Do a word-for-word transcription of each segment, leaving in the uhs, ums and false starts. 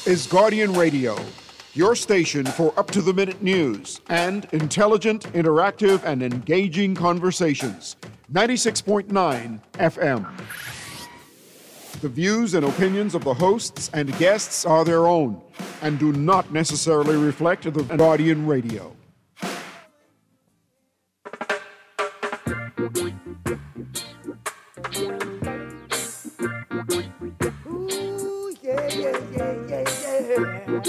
This is Guardian Radio, your station for up-to-the-minute news and intelligent, interactive, and engaging conversations. ninety-six point nine F M. The views and opinions of the hosts and guests are their own and do not necessarily reflect the Guardian Radio. Ooh, yeah, yeah, yeah, yeah, yeah.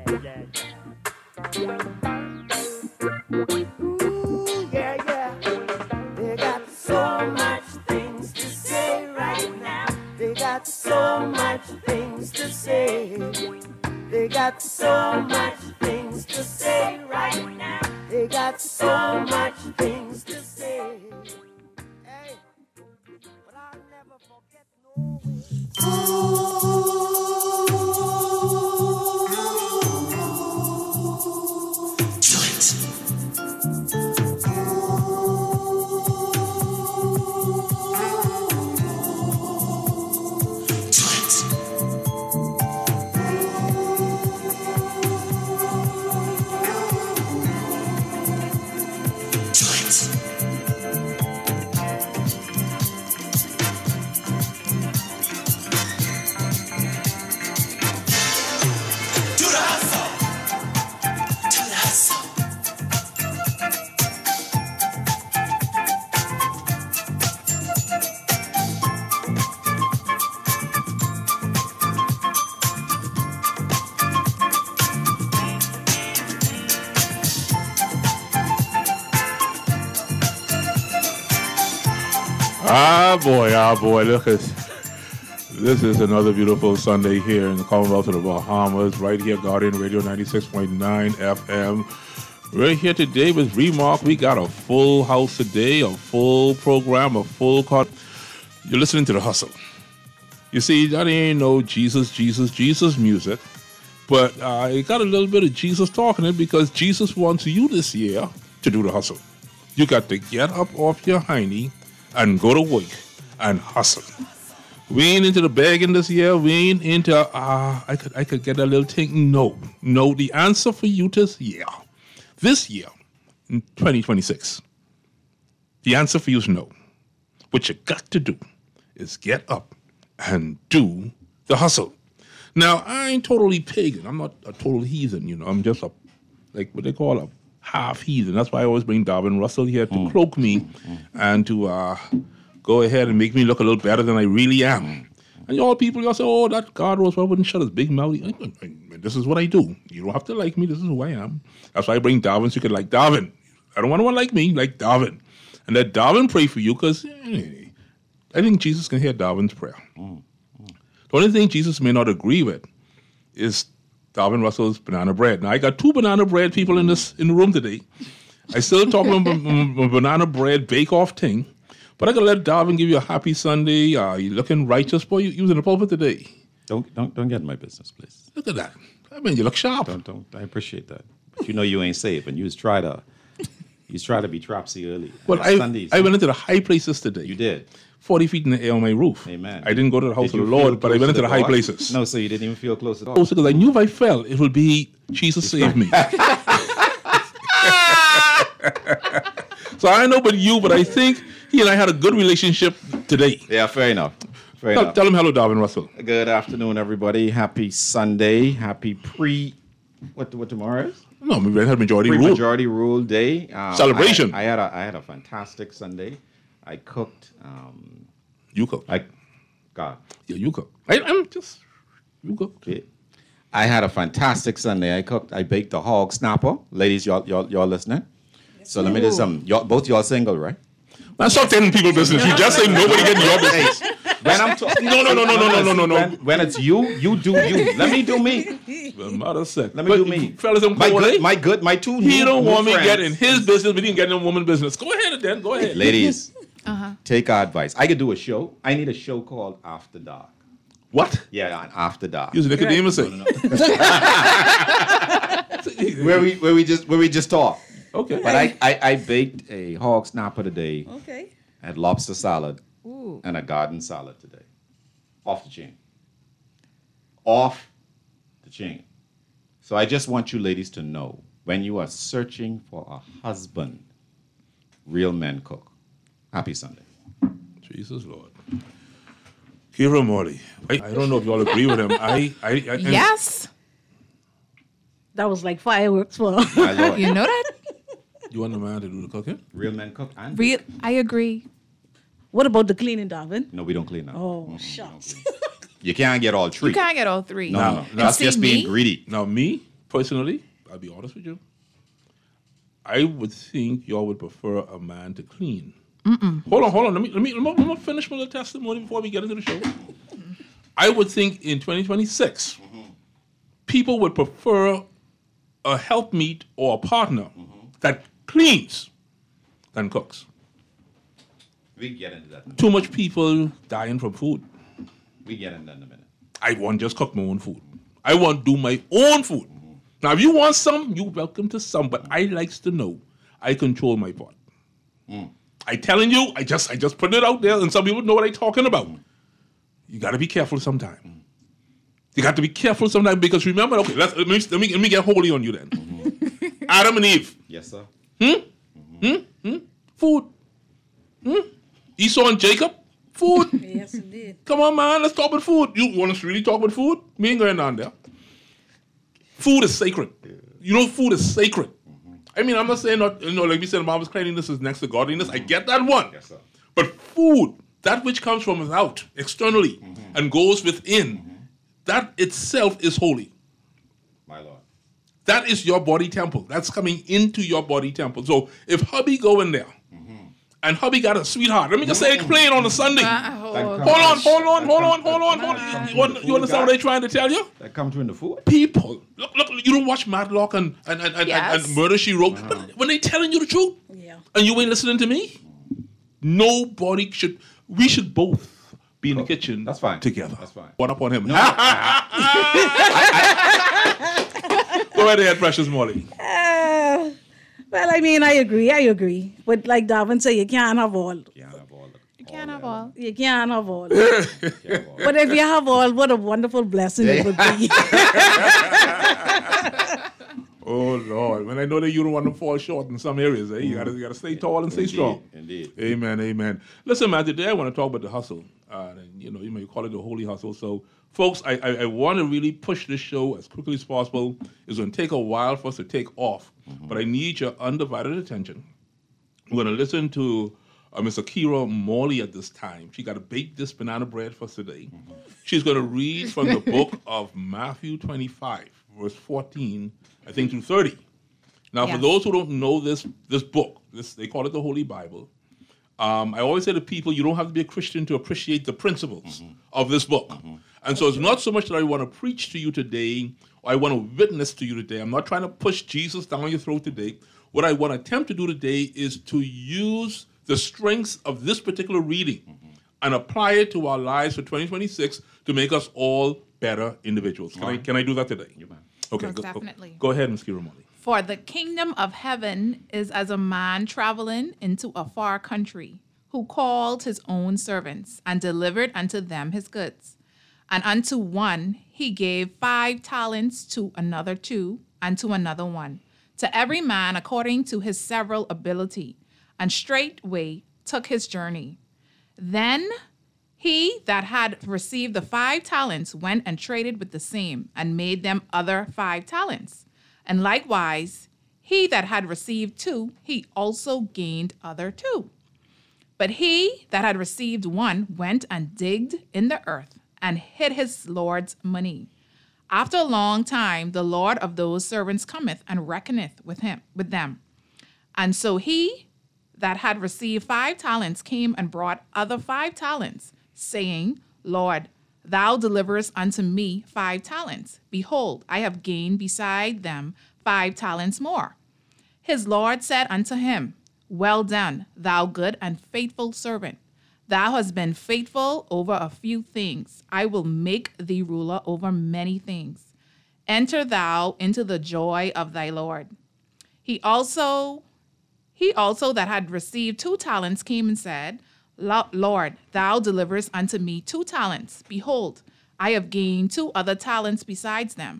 Ooh, yeah, yeah. They got so much things to say right now. They got so much things to say. They got so much things to say right now. They got so much things to say. Hey, but I'll never forget no way. Ah, boy, ah, boy, look at this is another beautiful Sunday here in the Commonwealth of the Bahamas, right here, Guardian Radio ninety-six point nine F M. We're here today with Remark. We got a full house today, a full program, a full cut. You're listening to The Hustle. You see, that ain't no Jesus, Jesus, Jesus music, but uh, it got a little bit of Jesus talking in it because Jesus wants you this year to do the hustle. You got to get up off your hiney and go to work and hustle. We ain't into the begging this year. We ain't into, uh, I could I could get a little thing. No. No, the answer for you this year, this year, in twenty twenty-six, the answer for you is no. What you got to do is get up and do the hustle. Now, I ain't totally pagan. I'm not a total heathen, you know. I'm just a, like what they call a half heathen. That's why I always bring Darvin Russell here to mm. cloak me mm. and to uh, go ahead and make me look a little better than I really am. And y'all people, y'all say, oh, that God Rose wouldn't shut his big mouth. This is what I do. You don't have to like me. This is who I am. That's why I bring Darvin so you can like Darvin. I don't want anyone like me, like Darvin. And let Darvin pray for you because eh, I think Jesus can hear Darvin's prayer. Mm. Mm. The only thing Jesus may not agree with is Darvin Russell's banana bread. Now, I got two banana bread people in this in the room today. I still talking about my banana bread bake-off thing, but I gotta let Darvin give you a happy Sunday. Uh, you looking righteous, boy. You, you was in the pulpit today. Don't don't don't get in my business, please. Look at that. I mean, you look sharp. Don't don't. I appreciate that, but you know you ain't safe, and you was try to you was try to be trapsy early. Well, I Sundays, I went into the high places today. You did. forty feet in the air on my roof. Amen. I didn't go to the house of the Lord, but I went into the high God? places. No, so you didn't even feel close at all. Also, because I knew if I fell, it would be Jesus saved me. So I don't know about you, but I think he and I had a good relationship today. Yeah, fair enough. Fair Tell, enough. tell him hello, Darvin Russell. Good afternoon, everybody. Happy Sunday. Happy pre. What what tomorrow is? No, we had majority Pre rule. majority rule day. Um, Celebration. I, I had a I had a fantastic Sunday. I cooked. Um, You cook. I, God. Yeah, you cook. I, I'm just, you cook. Okay. I had a fantastic Sunday. I cooked. I baked the hog snapper. Ladies, y'all y'all y'all listening? So let me do some. Y'all, both y'all single, right? Man, stop telling people business. You just say nobody getting your business. When I'm talking, No, no, no, no, no, no, no, no, no. When, when it's you, you do you. Let me do me. Well, mother said. Let me But do me. Fellas, don't My go good, away. my good, my two. He new, don't new want me friends. getting his business, but he didn't get in woman business. Go ahead then. Go ahead. Ladies, uh-huh. Take our advice. I could do a show. I need a show called After Dark. What? Yeah, on After Dark. Use Nicodemus. No, no, no. where we where we just where we just talk. Okay. But I, I, I baked a hog snapper today. Okay. I had lobster salad. Ooh. And a garden salad today. Off the chain. Off the Cha-ching. So I just want you ladies to know, when you are searching for a husband, real men cook. Happy Sunday. Jesus Lord. Kira Morley. I, I don't know if you all agree with him. I, I, I Yes. That was like fireworks for My Lord. You know that? You want the man to do the cooking? Real men cook and Real, I agree. What about the cleaning, Darwin? No, we don't clean now. Oh, shucks. You can't get all three. You can't get all three. No, no, no. And That's see just being me? greedy. Now, me, personally, I'll be honest with you. I would think y'all would prefer a man to clean. Mm-mm. Hold on, hold on. Let me, let me, let me, let me finish my little testimony before we get into the show. I would think in twenty twenty-six, mm-hmm. people would prefer a helpmeet or a partner mm-hmm. that cleans than cooks. We can get into that. Too much people dying from food. We get into that in a minute. I want just cook my own food. I want to do my own food. Mm-hmm. Now, if you want some, you're welcome to some, but I likes to know I control my pot. Mm. I telling you, I just I just put it out there, and some people know what I'm talking about. Mm. You got to be careful sometimes. Mm. You got to be careful sometimes because remember, okay, let's, let, me, let, me, let me get holy on you then. Mm-hmm. Adam and Eve. Yes, sir. Hmm? Mm-hmm. Hmm? Hmm? Food. Hmm? Esau and Jacob. Food. Yes, indeed. Come on, man. Let's talk about food. You want us to really talk about food? Me ain't going down there. Food is sacred. You know, food is sacred. Mm-hmm. I mean, I'm not saying, not, you know, like we said, marvelous cleanliness is next to godliness. I get that one. Yes, sir. But food, that which comes from without, externally, mm-hmm. and goes within, mm-hmm. that itself is holy. My Lord. That is your body temple. That's coming into your body temple. So if hubby go in there, mm-hmm. and hubby got a sweetheart, let me just say it plain on a Sunday. Uh, hold hold on, hold on, hold on, hold on, hold on. You, want, you understand what I'm trying to tell you? That comes in the food? People, look, look, you don't watch Matlock and, and, and, and, Yes. and Murder, She Wrote, Uh-huh. but when they telling you the truth, Yeah. and you ain't listening to me, nobody should, we should both be in the kitchen That's fine. together. That's fine. One up on him. Go right ahead, Precious Molly. Uh, well, I mean, I agree. I agree. But like Darwin said, you can't have all. You can't have all. You can't have all. You can't have all. Can't have all. But if you have all, what a wonderful blessing it would be. Oh Lord, when I know that you don't want to fall short in some areas, eh? You gotta you gotta stay tall and stay Indeed, strong. indeed. Amen, amen. Listen, man, today I want to talk about the hustle. Uh, and, you know, you may call it the holy hustle. So, folks, I I, I want to really push this show as quickly as possible. It's going to take a while for us to take off, mm-hmm. but I need your undivided attention. We're going to listen to uh, Miss Akira Morley at this time. She got to bake this banana bread for us today. Mm-hmm. She's going to read from the book of Matthew twenty-five, verse fourteen, I think, through thirty. Now, Yes. for those who don't know this this book, this they call it the Holy Bible. Um, I always say to people, you don't have to be a Christian to appreciate the principles mm-hmm. of this book. Mm-hmm. And so it's not so much that I want to preach to you today or I want to witness to you today. I'm not trying to push Jesus down your throat today. What I want to attempt to do today is to use the strengths of this particular reading mm-hmm. and apply it to our lives for twenty twenty-six to make us all better individuals. Can, I, can I do that today? You man. Okay, Most go, go- definitely. Go ahead, Miz Kira Molly. For the kingdom of heaven is as a man traveling into a far country, who called his own servants and delivered unto them his goods. And unto one he gave five talents, to another two, and to another one, to every man according to his several ability, and straightway took his journey. Then he that had received the five talents went and traded with the same, and made them other five talents. And likewise, he that had received two, he also gained other two. But he that had received one went and digged in the earth and hid his Lord's money. After a long time, the Lord of those servants cometh and reckoneth with him with them. And so he that had received five talents came and brought other five talents, saying, Lord, thou deliverest unto me five talents. Behold, I have gained beside them five talents more. His Lord said unto him, Well done, thou good and faithful servant. Thou hast been faithful over a few things. I will make thee ruler over many things. Enter thou into the joy of thy Lord. He also, he also that had received two talents came and said, Lord, thou deliverest unto me two talents. Behold, I have gained two other talents besides them.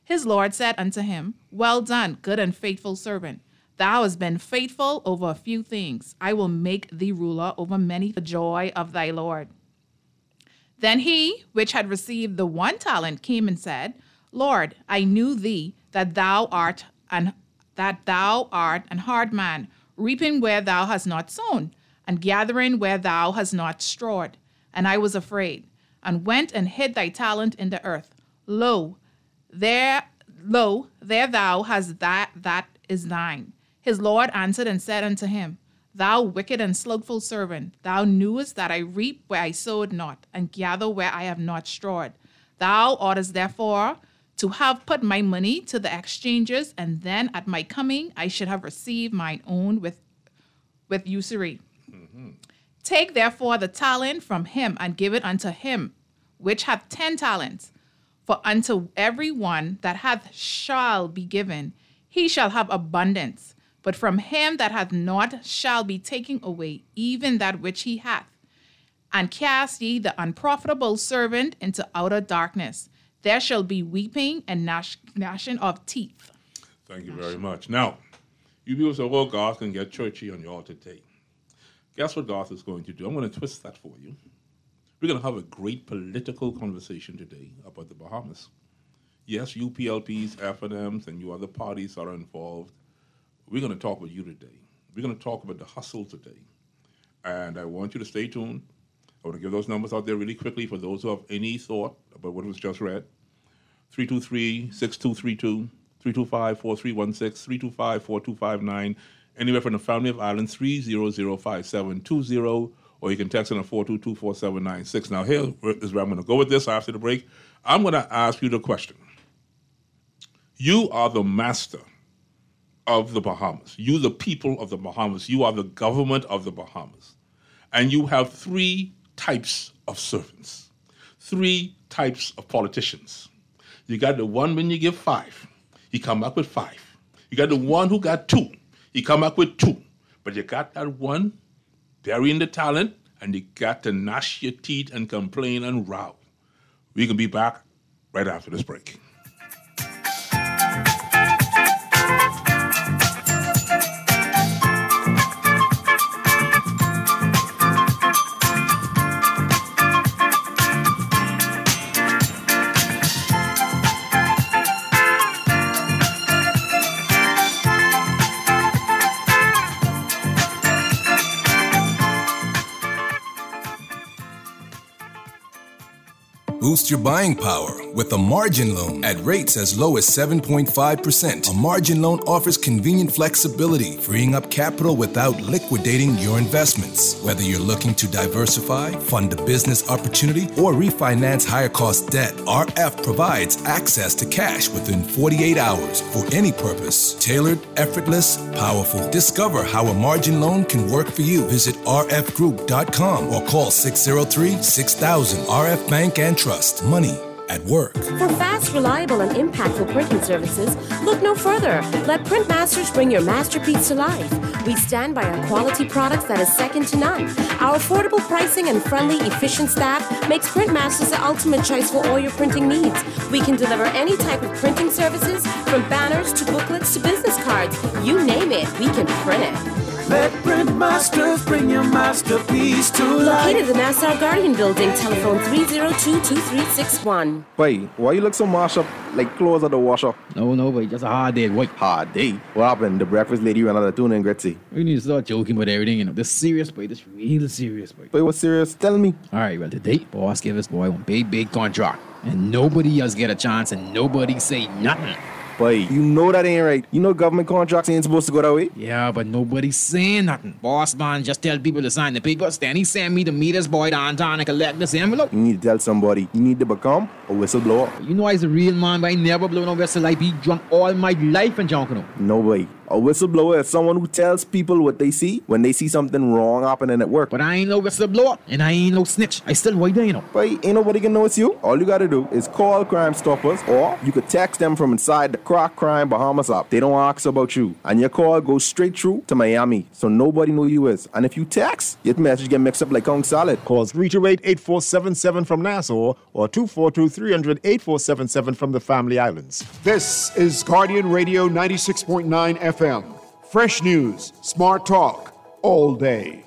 His Lord said unto him, Well done, good and faithful servant. Thou hast been faithful over a few things. I will make thee ruler over many, the joy of thy Lord. Then he, which had received the one talent, came and said, Lord, I knew thee, that thou art an that thou art an hard man, reaping where thou hast not sown, and gathering where thou hast not strawed. And I was afraid, and went and hid thy talent in the earth. Lo, there, lo, there thou hast that that is thine. His Lord answered and said unto him, Thou wicked and slothful servant, thou knewest that I reap where I sowed not, and gather where I have not strawed. Thou oughtest therefore to have put my money to the exchangers, and then at my coming I should have received mine own with, with usury. Mm-hmm. Take therefore the talent from him, and give it unto him which hath ten talents. For unto every one that hath shall be given, he shall have abundance. But from him that hath not shall be taken away even that which he hath. And cast ye the unprofitable servant into outer darkness. There shall be weeping and gnash, gnashing of teeth. Thank you very much. Now, you people say, well, God can get churchy on y'all today. Guess what God is going to do? I'm going to twist that for you. We're going to have a great political conversation today about the Bahamas. Yes, you P L Ps, F N Ms, and you other parties are involved. We're going to talk with you today. We're going to talk about the hustle today. And I want you to stay tuned. I want to give those numbers out there really quickly for those who have any thought about what was just read. three two three, six two three two, three two five, four three one six, three two five, four two five nine, anywhere from the Family of Islands, three zero zero five seven two zero, or you can text in at four two two, four seven nine six. Now, here is where I'm going to go with this after the break. I'm going to ask you the question. You are the master of the Bahamas. You, the people of the Bahamas. You are the government of the Bahamas. And you have three types of servants, three types of politicians. You got the one when you give five, he come back with five. You got the one who got two, he come back with two. But you got that one burying the talent, and you got to gnash your teeth and complain and row. We can be back right after this break. Boost your buying power with a margin loan at rates as low as seven point five percent. A margin loan offers convenient flexibility, freeing up capital without liquidating your investments. Whether you're looking to diversify, fund a business opportunity, or refinance higher cost debt, R F provides access to cash within forty-eight hours for any purpose. Tailored, effortless, powerful. Discover how a margin loan can work for you. Visit r f group dot com or call six zero three, six thousand. R F Bank and Trust. Money at work. For fast, reliable, and impactful printing services, look no further. Let Printmasters bring your masterpiece to life. We stand by our quality products that is second to none. Our affordable pricing and friendly, efficient staff makes Printmasters the ultimate choice for all your printing needs. We can deliver any type of printing services, from banners to booklets to business cards. You name it, we can print it. Let Printmasters bring your masterpiece to life. Located in the Nassau Guardian Building, telephone three zero two, two three six one. Boy, why you look so mashed up like clothes at the washer? No, no, boy, just a hard day, boy. Hard day? What happened? The breakfast lady ran out of tuna and gritty. We need to start joking about everything, you know. This serious, boy. This real serious, boy. Boy, what's serious? Tell me. All right, well, today, boss gave us boy one big, big contract. And nobody else get a chance and nobody say nothing. Boy, you know that ain't right. You know government contracts ain't supposed to go that way. Yeah, but nobody's saying nothing. Boss man just tell people to sign the papers. Then he send me to meet his boy downtown and collect this envelope. You need to tell somebody. You need to become a whistleblower. You know I's a real man, but I never blow no whistle. I be drunk all my life and drunk, you know. No, boy. A whistleblower is someone who tells people what they see when they see something wrong happening at work. But I ain't no whistleblower, and I ain't no snitch. I still right there, you know. But ain't nobody can know it's you. All you gotta do is call Crime Stoppers, or you could text them from inside the Crack Crime Bahamas app. They don't ask about you, and your call goes straight through to Miami, so nobody know you is. And if you text, your message get mixed up like Kong Salad. Call three two eight, eight four seven seven from Nassau or two four two, three hundred, eight four seven seven from the Family Islands. This is Guardian Radio ninety-six point nine F M. Fresh news, smart talk, all day.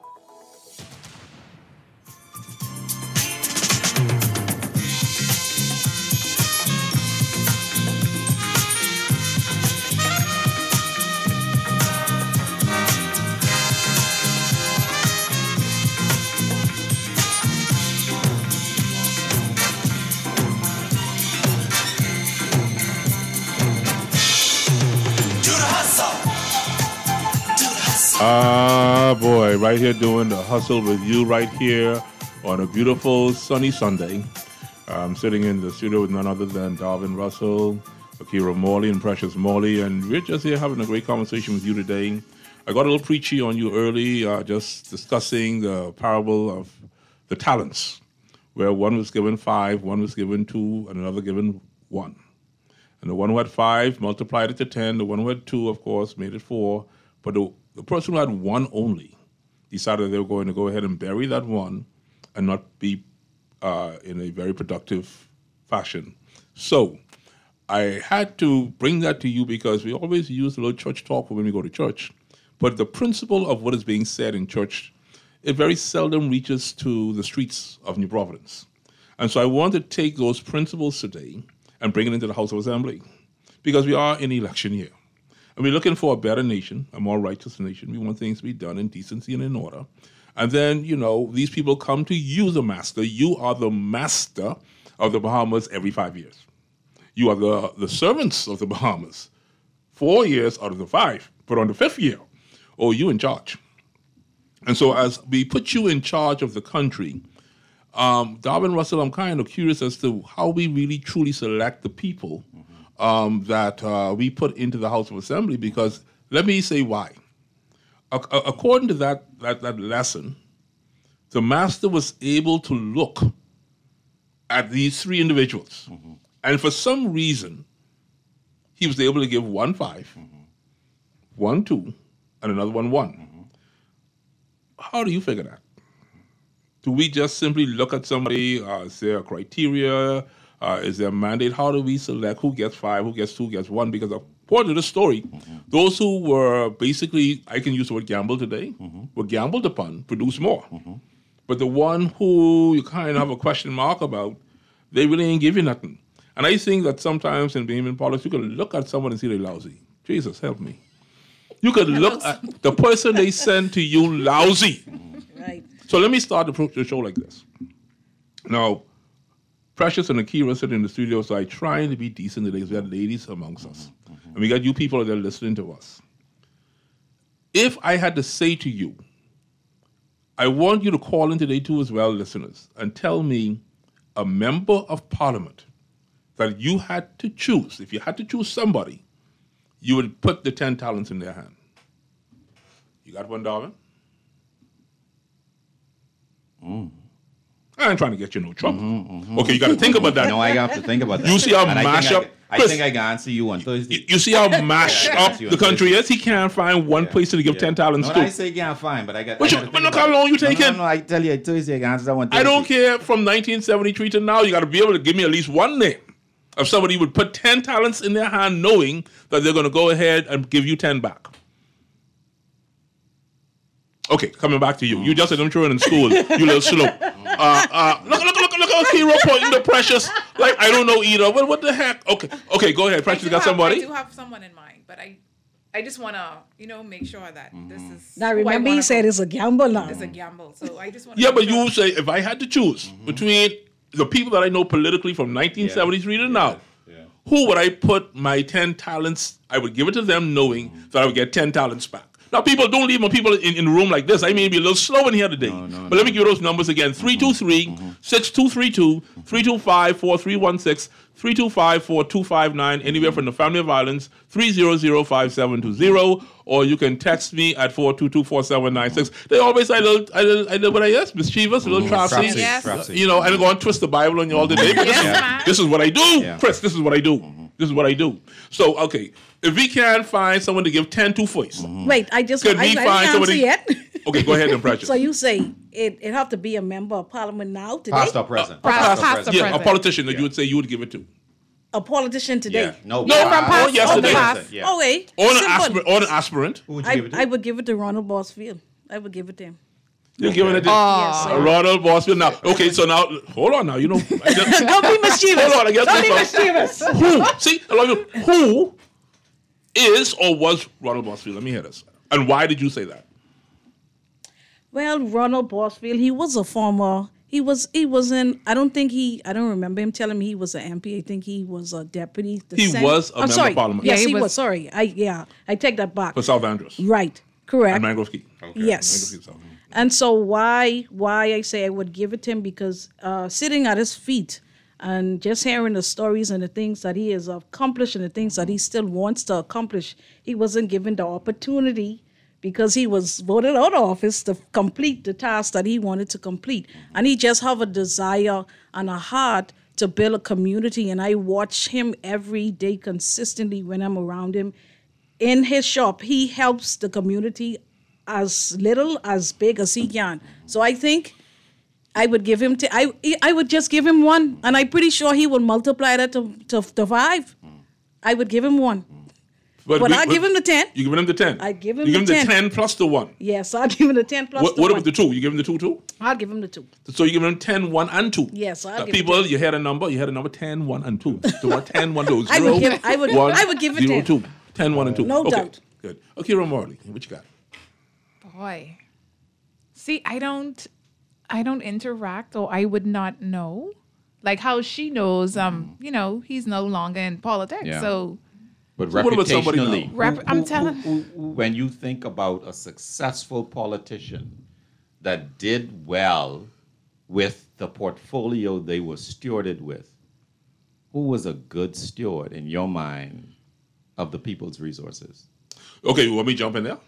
Ah, boy, right here doing the hustle with you right here on a beautiful sunny Sunday. I'm sitting in the studio with none other than Darvin Russell, Akira Morley, and Precious Morley, and we're just here having a great conversation with you today. I got a little preachy on you early, uh, just discussing the parable of the talents, where one was given five, one was given two, and another given one. And the one who had five multiplied it to ten. The one who had two, of course, made it four. But the, the person who had one only decided they were going to go ahead and bury that one and not be uh, in a very productive fashion. So I had to bring that to you because we always use a little church talk when we go to church. But the principle of what is being said in church, it very seldom reaches to the streets of New Providence. And so I want to take those principles today and bring it into the House of Assembly because we are in election year. And we're looking for a better nation, a more righteous nation. We want things to be done in decency and in order. And then, you know, these people come to you, the master. You are the master of the Bahamas every five years. You are the, the servants of the Bahamas four years out of the five. But on the fifth year, oh, you in charge. And so as we put you in charge of the country, um, Darvin Russell, I'm kind of curious as to how we really truly select the people Um, that uh, we put into the House of Assembly, because let me say why. A- according to that, that that lesson, the master was able to look at these three individuals, mm-hmm. and for some reason, he was able to give one five, mm-hmm. one two, and another one one. Mm-hmm. How do you figure that? Do we just simply look at somebody? Uh, is there a criteria? Uh, is there a mandate? How do we select who gets five, who gets two, who gets one? Because according to the story, mm-hmm. those who were basically, I can use the word gamble today, mm-hmm. were gambled upon, produced more. Mm-hmm. But the one who you kind of have a question mark about, they really ain't give you nothing. And I think that sometimes in being in politics, you can look at someone and see they're lousy. Jesus, help me. You could look at the person they send to you lousy. Right. So let me start the, the show like this. Now, Precious and Akira sitting in the studio, so I trying to be decent today because we had ladies amongst us. Mm-hmm. And we got you people that are listening to us. If I had to say to you, I want you to call in today too as well, listeners, and tell me a member of parliament that you had to choose. If you had to choose somebody, you would put the ten talents in their hand. You got one, Darvin? Mm. I ain't trying to get you in no trouble. Mm-hmm, mm-hmm. Okay, you got to think about that. No, I have to think about that. You see how mash up? I, I think I can answer you on Thursday. You, you see how mash up the country is? He can't find one yeah. place to give yeah. ten talents no, to. I say can't find, but I got. But, I you, but look how long you taking. No, no, no, I tell you, Thursday I can answer that one. Thursday. I don't care from nineteen seventy-three to now. You got to be able to give me at least one name of somebody who would put ten talents in their hand, knowing that they're going to go ahead and give you ten back. Okay, coming back to you. You just said them children in school. You little slow. Uh, uh, look, look, look, look at Kiro pointing the Precious. Like, I don't know either. What, what the heck? Okay, okay, go ahead. Precious, you got have, somebody? I do have someone in mind, but I I just want to, you know, make sure that mm-hmm. this is... Now, remember he said it's a gamble now. It's a gamble, so I just want to... Yeah, but sure. you say, if I had to choose mm-hmm. between the people that I know politically from nineteen seventy-three yeah. to now, yeah. Yeah. who would I put my ten talents, I would give it to them knowing mm-hmm. that I would get ten talents back. Now, people, don't leave my people in, in the room like this. I may be a little slow in here today. No, no, but no. Let me give you those numbers again. three two three, six two three two, three two five, four three one six, three two five, four two five nine, anywhere from the Family of Violence, three zero zero, five seven two zero, or you can text me at four two two, four seven nine six. They always say a little, a little, a little what I guess, mischievous, a little trapsy. Yes. You know, and go and twist the Bible on you all the day. But this, yes, is, this is what I do, yeah. Chris, this is what I do. Mm-hmm. This is what I do. So, okay, if we can't find someone to give ten to voice. Mm-hmm. Wait, I just, could I, we I find didn't somebody yet. Okay, go ahead and Precious. So you say it, it have to be a member of parliament now today? Past or present. Uh, past, past, past or present. Yeah, a politician that yeah. you would say you would give it to. A politician today? Yeah. No, no, from past. Oh, yesterday. Past. Yeah. Oh, wait. Or an, aspir- or an aspirant. Who would you I, give it to? I would give it to Ronald Bosfield. I would give it to him. You're giving it to yes, uh, Ronald Bosfield. Now, okay, so now, hold on now. You know, I guess, don't be mischievous. Hold on, I guess don't be mischievous. Who? See, who is or was Ronald Bosfield? Let me hear this. And why did you say that? Well, Ronald Bosfield, he was a former. He was. He wasn't. I don't think he. I don't remember him telling me he was an M P. I think he was a deputy. He Senate. was a I'm member sorry. of parliament. Yes, yeah, he, he was. was. Sorry. I yeah. I take that back. For South Andrews. Right. Correct. And Mangrove Key. Okay. Yes. Mangrove Key, and so why why I say I would give it to him because uh, sitting at his feet and just hearing the stories and the things that he has accomplished and the things that he still wants to accomplish, he wasn't given the opportunity because he was voted out of office to complete the task that he wanted to complete. And he just have a desire and a heart to build a community. And I watch him every day consistently when I'm around him. In his shop, he helps the community as little, as big as he can. So I think I would give him, t- I, I would just give him one. And I'm pretty sure he would multiply that to, to, to five. I would give him one. But, but I'll give him the ten. You giving him the ten? I give him you the give ten. him the ten plus the one. Yes, I'll give him the ten plus what, the what one. What about the two? You give him the two too? I'll give him the two. So you give him ten, one, and two. Yes, I'll now, give people, him ten. You had a number. You had a number ten, one, and two. So what? ten, one, two. Zero, I would give, I would, one, I would give it zero, ten. two. ten, one, and two. No okay, doubt. Good. Okay, Ramorley, what you got? Boy. See, I don't I don't interact or I would not know. Like how she knows, um, you know, he's no longer in politics. Yeah. So But so reputationally, Rep- I'm telling when you think about a successful politician that did well with the portfolio they were stewarded with, who was a good steward in your mind of the people's resources? Okay, you want me to jump in there?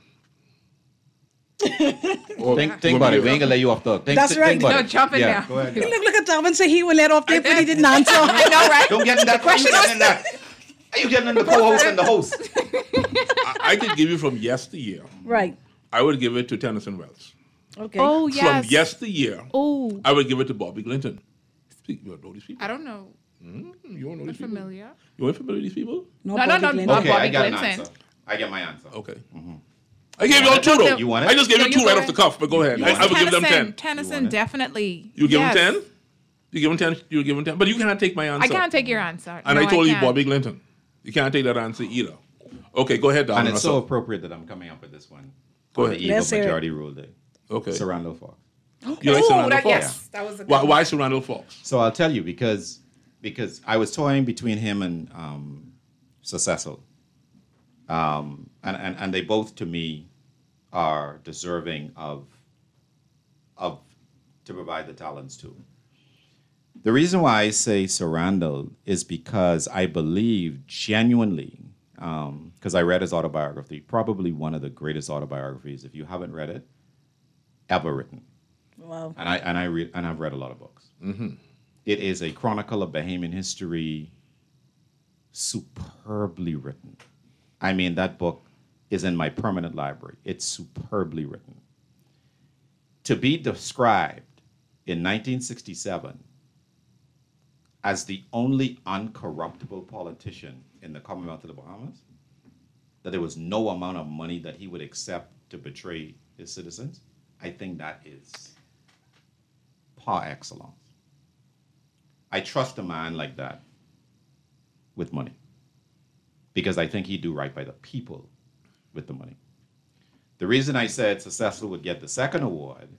Or think think about it. We ain't gonna let you off the. Think, That's think, right. Think about No, it. jump in yeah, there. Go ahead. Look, look at Tom and say he would let off there, but he didn't answer. I know, right? Don't get in that question. Get in that. Are you getting in the co-host and the host? I, I could give you from yesteryear. Right. I would give it to Tennyson Wells. Okay. Oh, yes. From yesteryear, Oh. I would give it to Bobby Clinton. Speak, you don't know these people? I don't know. Mm, you don't know I'm these people? familiar. You ain't familiar with these people? No, no, no, no, Clinton. not Okay, Bobby I got Clinton. an answer. I get my answer. Okay. Mm-hmm. I gave you all two, though. You want it? I just gave No, you you two right go off the cuff, but go ahead. I, I would give them ten. Tennyson, definitely. You give yes. him ten? You give him ten? You give him ten? But you cannot take my answer. I can't take your answer. And no, I told you can't. Bobby Clinton. You can't take that answer either. Okay, go ahead, Don. And it's so appropriate that I'm coming up with this one. Go on ahead. the eve Let's of hear it. Majority Rule Day. Okay. Serrano Fox. You like Ooh, Serrano that, Fox? yes, that was a good Why, one. why Serrano Fox? So I'll tell you because because I was toying between him and um, Sir Cecil, um, and, and and they both to me are deserving of of to provide the talents to. The reason why I say Sir Randall is because I believe genuinely, because I read his autobiography, probably one of the greatest autobiographies, if you haven't read it, ever written. Wow. And I and I read and I've read a lot of books. Mm-hmm. It is a chronicle of Bahamian history, superbly written. I mean, that book is in my permanent library. It's superbly written. To be described in nineteen sixty-seven as the only uncorruptible politician in the Commonwealth of the Bahamas, that there was no amount of money that he would accept to betray his citizens, I think that is par excellence. I trust a man like that with money because I think he'd do right by the people with the money. The reason I said Sir Cecil would get the second award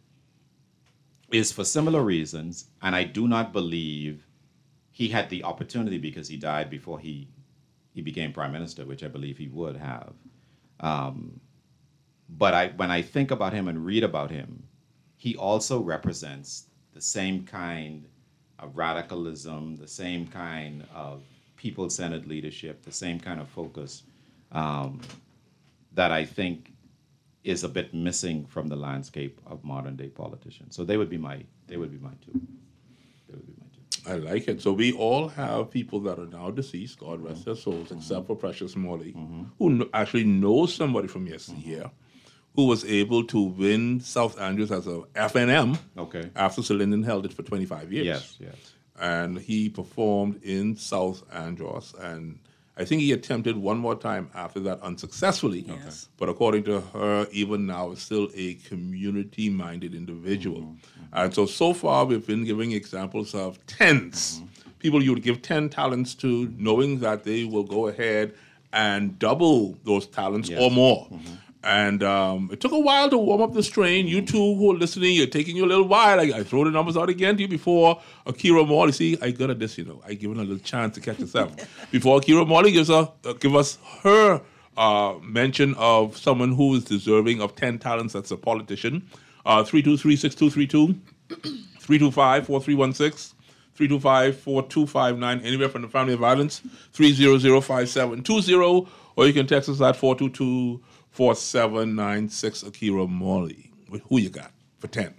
is for similar reasons, and I do not believe he had the opportunity because he died before he he became prime minister, which I believe he would have. Um, but I, when I think about him and read about him, he also represents the same kind of radicalism, the same kind of people-centered leadership, the same kind of focus um, that I think is a bit missing from the landscape of modern-day politicians. So they would be my, they would be my two. They would be my two. I like it. So we all have people that are now deceased, God rest their souls, mm-hmm. except for Precious Morley, mm-hmm. who kn- actually knows somebody from yesteryear, mm-hmm. who was able to win South Andrews as a F N M okay. after Sir Lyndon held it for twenty-five years. Yes, yes. And he performed in South Andros, and I think he attempted one more time after that unsuccessfully. Yes. But according to her, even now, is still a community-minded individual. Mm-hmm. And so, so far, we've been giving examples of tens. Mm-hmm. People you would give ten talents to, knowing that they will go ahead and double those talents yes. or more. Mm-hmm. And um, it took a while to warm up the strain. You two who are listening, you're taking you a little while. I, I throw the numbers out again to you before Akira Morley. See, I got at this, you know. I give her a little chance to catch herself. Before Akira Morley gives her, uh, give us her uh, mention of someone who is deserving of ten talents that's a politician. Uh, three two three, six two three two, three two five, four three one six, three two five, four two five nine, anywhere from the Family of Violence, three zero zero five seven two zero, or you can text us at four two two, four seven nine six. Akira Morley. Who you got for ten?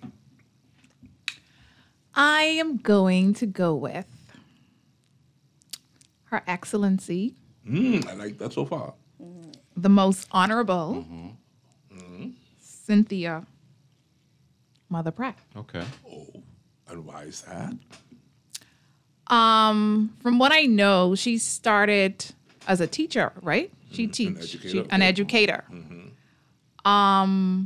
I am going to go with Her Excellency. Mm, I like that so far. The Most Honorable mm-hmm. Mm-hmm. Cynthia Mother Pratt. Okay. Oh, and why is that? Um, from what I know, she started as a teacher, right? She mm, teach, an educator. She, an educator. Mm-hmm. Um,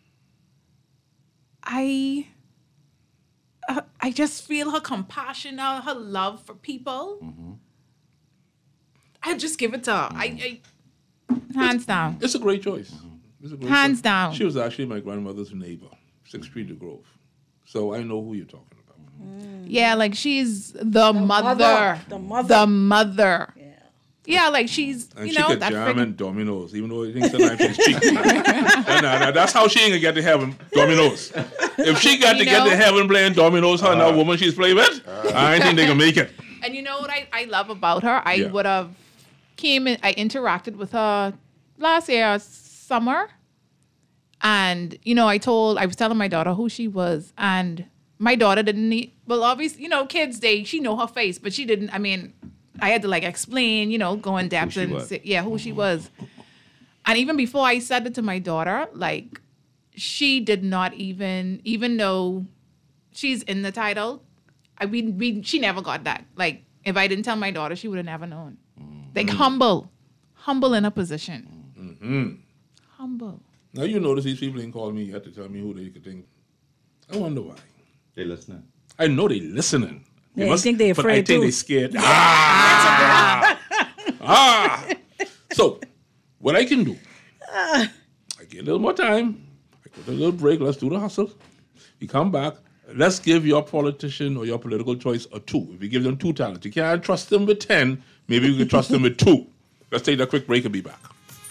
I, uh, I just feel her compassion, her, her love for people. Mm-hmm. I just give it to her. Mm-hmm. I, I, hands down. It's a great choice. Mm-hmm. It's a great hands choice. down. She was actually my grandmother's neighbor, Sixth Street to Grove, so I know who you're talking about. Mm. Yeah, like she's the, the mother, mother, the mother, the mother. Yeah, like she's, and you she know, could that jam friggin- and dominoes, even though I think sometimes she's cheeky. and, uh, that's how she ain't gonna get to heaven, dominoes. If she got you to know? get to heaven playing dominoes, her uh, and that woman she's playing with, uh, I ain't think they can make it. And you know what I, I love about her? I yeah. would have came in, I interacted with her last year, summer. And, you know, I told, I was telling my daughter who she was. And my daughter didn't need, well, obviously, you know, kids, they, she know her face, but she didn't, I mean, I had to like explain, you know, go in depth and say, yeah, who she was. And even before I said it to my daughter, like she did not even, even though she's in the title, I we, we she never got that. Like if I didn't tell my daughter, she would have never known. Mm-hmm. Like humble, humble in a position. Mm-hmm. Humble. Now you notice these people ain't calling me yet to tell me who they could think. I wonder why. They listening. I know they listening. They yeah, must, I think they're afraid but I think too. they scared. Ah! ah! So, what I can do, I get a little more time. I get a little break. Let's do the hustle. You come back. Let's give your politician or your political choice a two. If you give them two talents, you can't trust them with ten. Maybe you can trust them with two. Let's take that quick break and be back.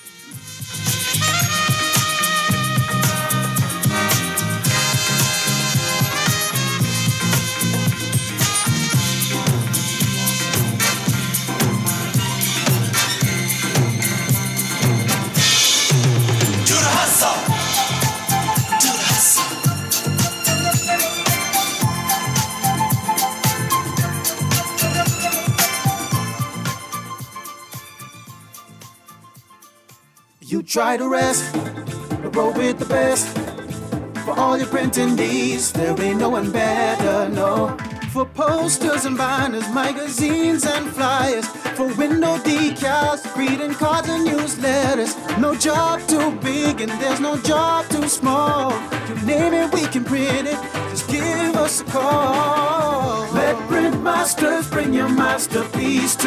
You try to rest, but roll with the best. For all your printing needs, there ain't no one better, no. For posters and banners, magazines and flyers. For window decals, greeting cards and newsletters. No job too big and there's no job too small. You name it, we can print it, just give us a call. Let Print Masters bring your masterpiece to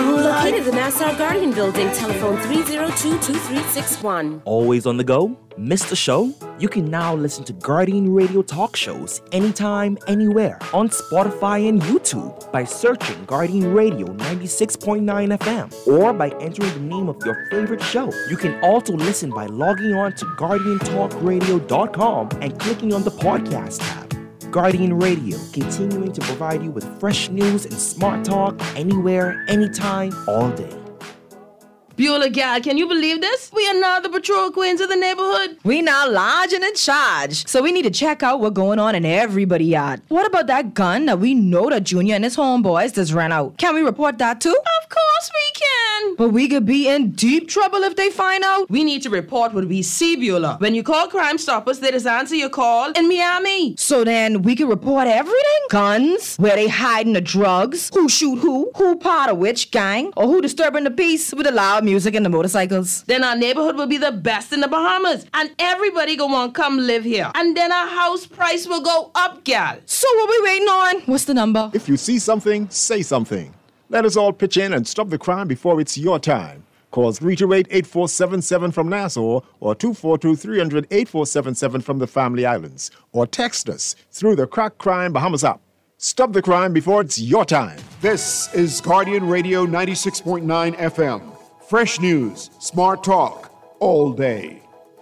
True Located in the Nassau Guardian Building. Telephone three oh two, two three six one. Always on the go? Missed a show? You can now listen to Guardian Radio talk shows anytime, anywhere on Spotify and YouTube by searching Guardian Radio ninety-six point nine F M or by entering the name of your favorite show. You can also listen by logging on to guardian talk radio dot com and clicking on the podcast tab. Guardian Radio, continuing to provide you with fresh news and smart talk anywhere, anytime, all day. Beulah gal, can you believe this? We are now the patrol queens of the neighborhood. We now large and in charge. So we need to check out what's going on in everybody's yard. What about that gun that we know that Junior and his homeboys just ran out? Can we report that too? Of course we can. But we could be in deep trouble if they find out. We need to report what we see, Beulah. When you call Crime Stoppers, they just answer your call in Miami. So then we can report everything? Guns, where they hiding the drugs, who shoot who, who part of which gang, or who disturbing the peace with the loud music and the motorcycles. Then our neighborhood will be the best in the Bahamas, and everybody gonna want to come live here. And then our house price will go up, gal. So what we waiting on? What's the number? If you see something, say something. Let us all pitch in and stop the crime before it's your time. Call three two eight, eight four seven seven from Nassau or two four two, three hundred, eight four seven seven from the Family Islands. Or text us through the Crack Crime Bahamas app. Stop the crime before it's your time. This is Guardian Radio ninety-six point nine F M. Fresh news, smart talk, all day.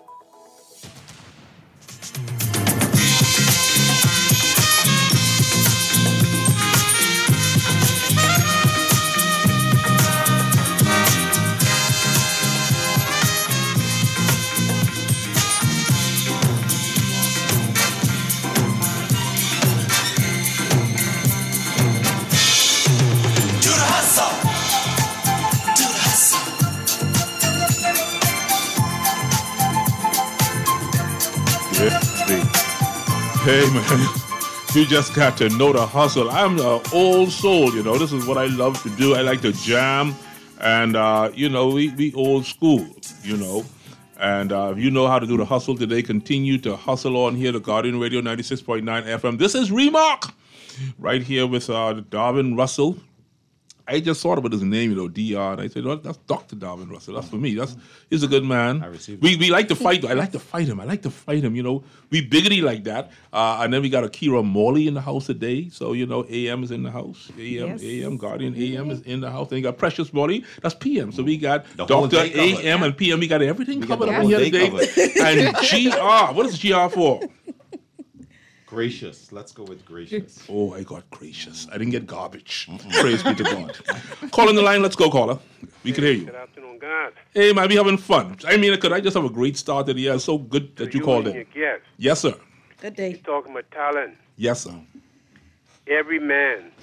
Hey, man, you just got to know the hustle. I'm an old soul, you know. This is what I love to do. I like to jam. And, uh, you know, we, we old school, you know. And uh, if you know how to do the hustle today, continue to hustle on here to Guardian Radio ninety-six point nine F M. This is Remark, right here with uh, Darvin Russell. I just thought about his name, you know, D R, and I said, well, that's Doctor Darvin Russell. That's for me. That's He's a good man. I received we we like to fight. I like to fight him. I like to fight him, you know. We biggity like that. Uh, and then we got Akira Morley in the house today. So, you know, A M is in the house. A M, yes. A M, Guardian A M is in the house. Then you got Precious Morley. That's P M. So we got Doctor A M and P M. We got everything we covered up in here today. And G R. What is G R for? Gracious. Let's go with gracious. Oh, I got gracious. I didn't get garbage. Mm-hmm. Praise be to God. Call on the line. Let's go, caller. We can hear you. Good afternoon, guys. Hey, man, we having fun. I mean, could I just have a great start to the year? It's so good that so you, you called in. Your guest. Yes, sir. Good day. You're talking about talent. Yes, sir. Every man,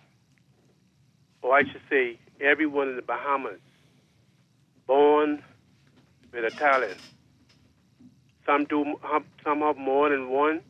or I should say, everyone in the Bahamas, born with a talent. Some do, some have more than one.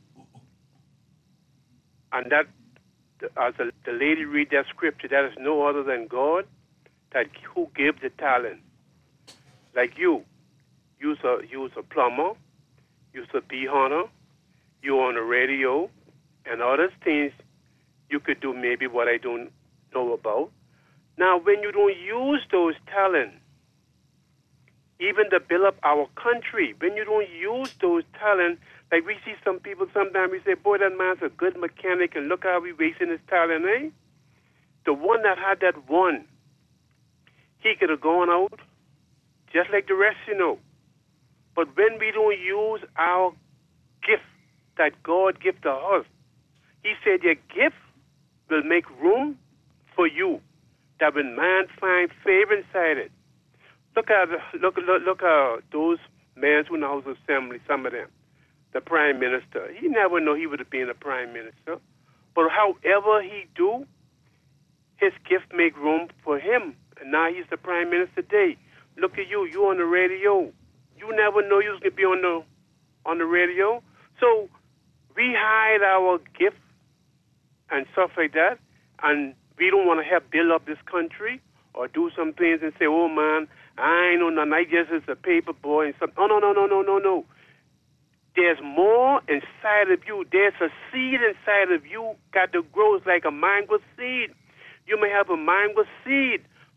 And that, as the, the lady read that scripture, that is no other than God, that who gives the talent. Like you, you's a you's a plumber, you's a bee hunter, you're on the radio, and other things you could do maybe what I don't know about. Now, when you don't use those talents, even to build up our country, when you don't use those talents, like we see some people sometimes, we say, boy, that man's a good mechanic, and look how we wasting his talent, eh? The one that had that one, he could have gone out just like the rest, you know. But when we don't use our gift that God gives to us, he said your gift will make room for you, that when man find favor inside it. Look at look look look at those men who in the House of Assembly, some of them. The prime minister. He never knew he would have been a prime minister. But however he do, his gift make room for him. And now he's the prime minister today. Look at you. You on the radio. You never know you was going to be on the, on the radio. So we hide our gift and stuff like that. And we don't want to help build up this country or do some things and say, oh, man, I ain't know nothing. I guess it's a paper boy and something. Oh, no, no, no, no, no, no. There's more inside of you. There's a seed inside of you got to grow. It's like a mango seed. You may have a mango seed,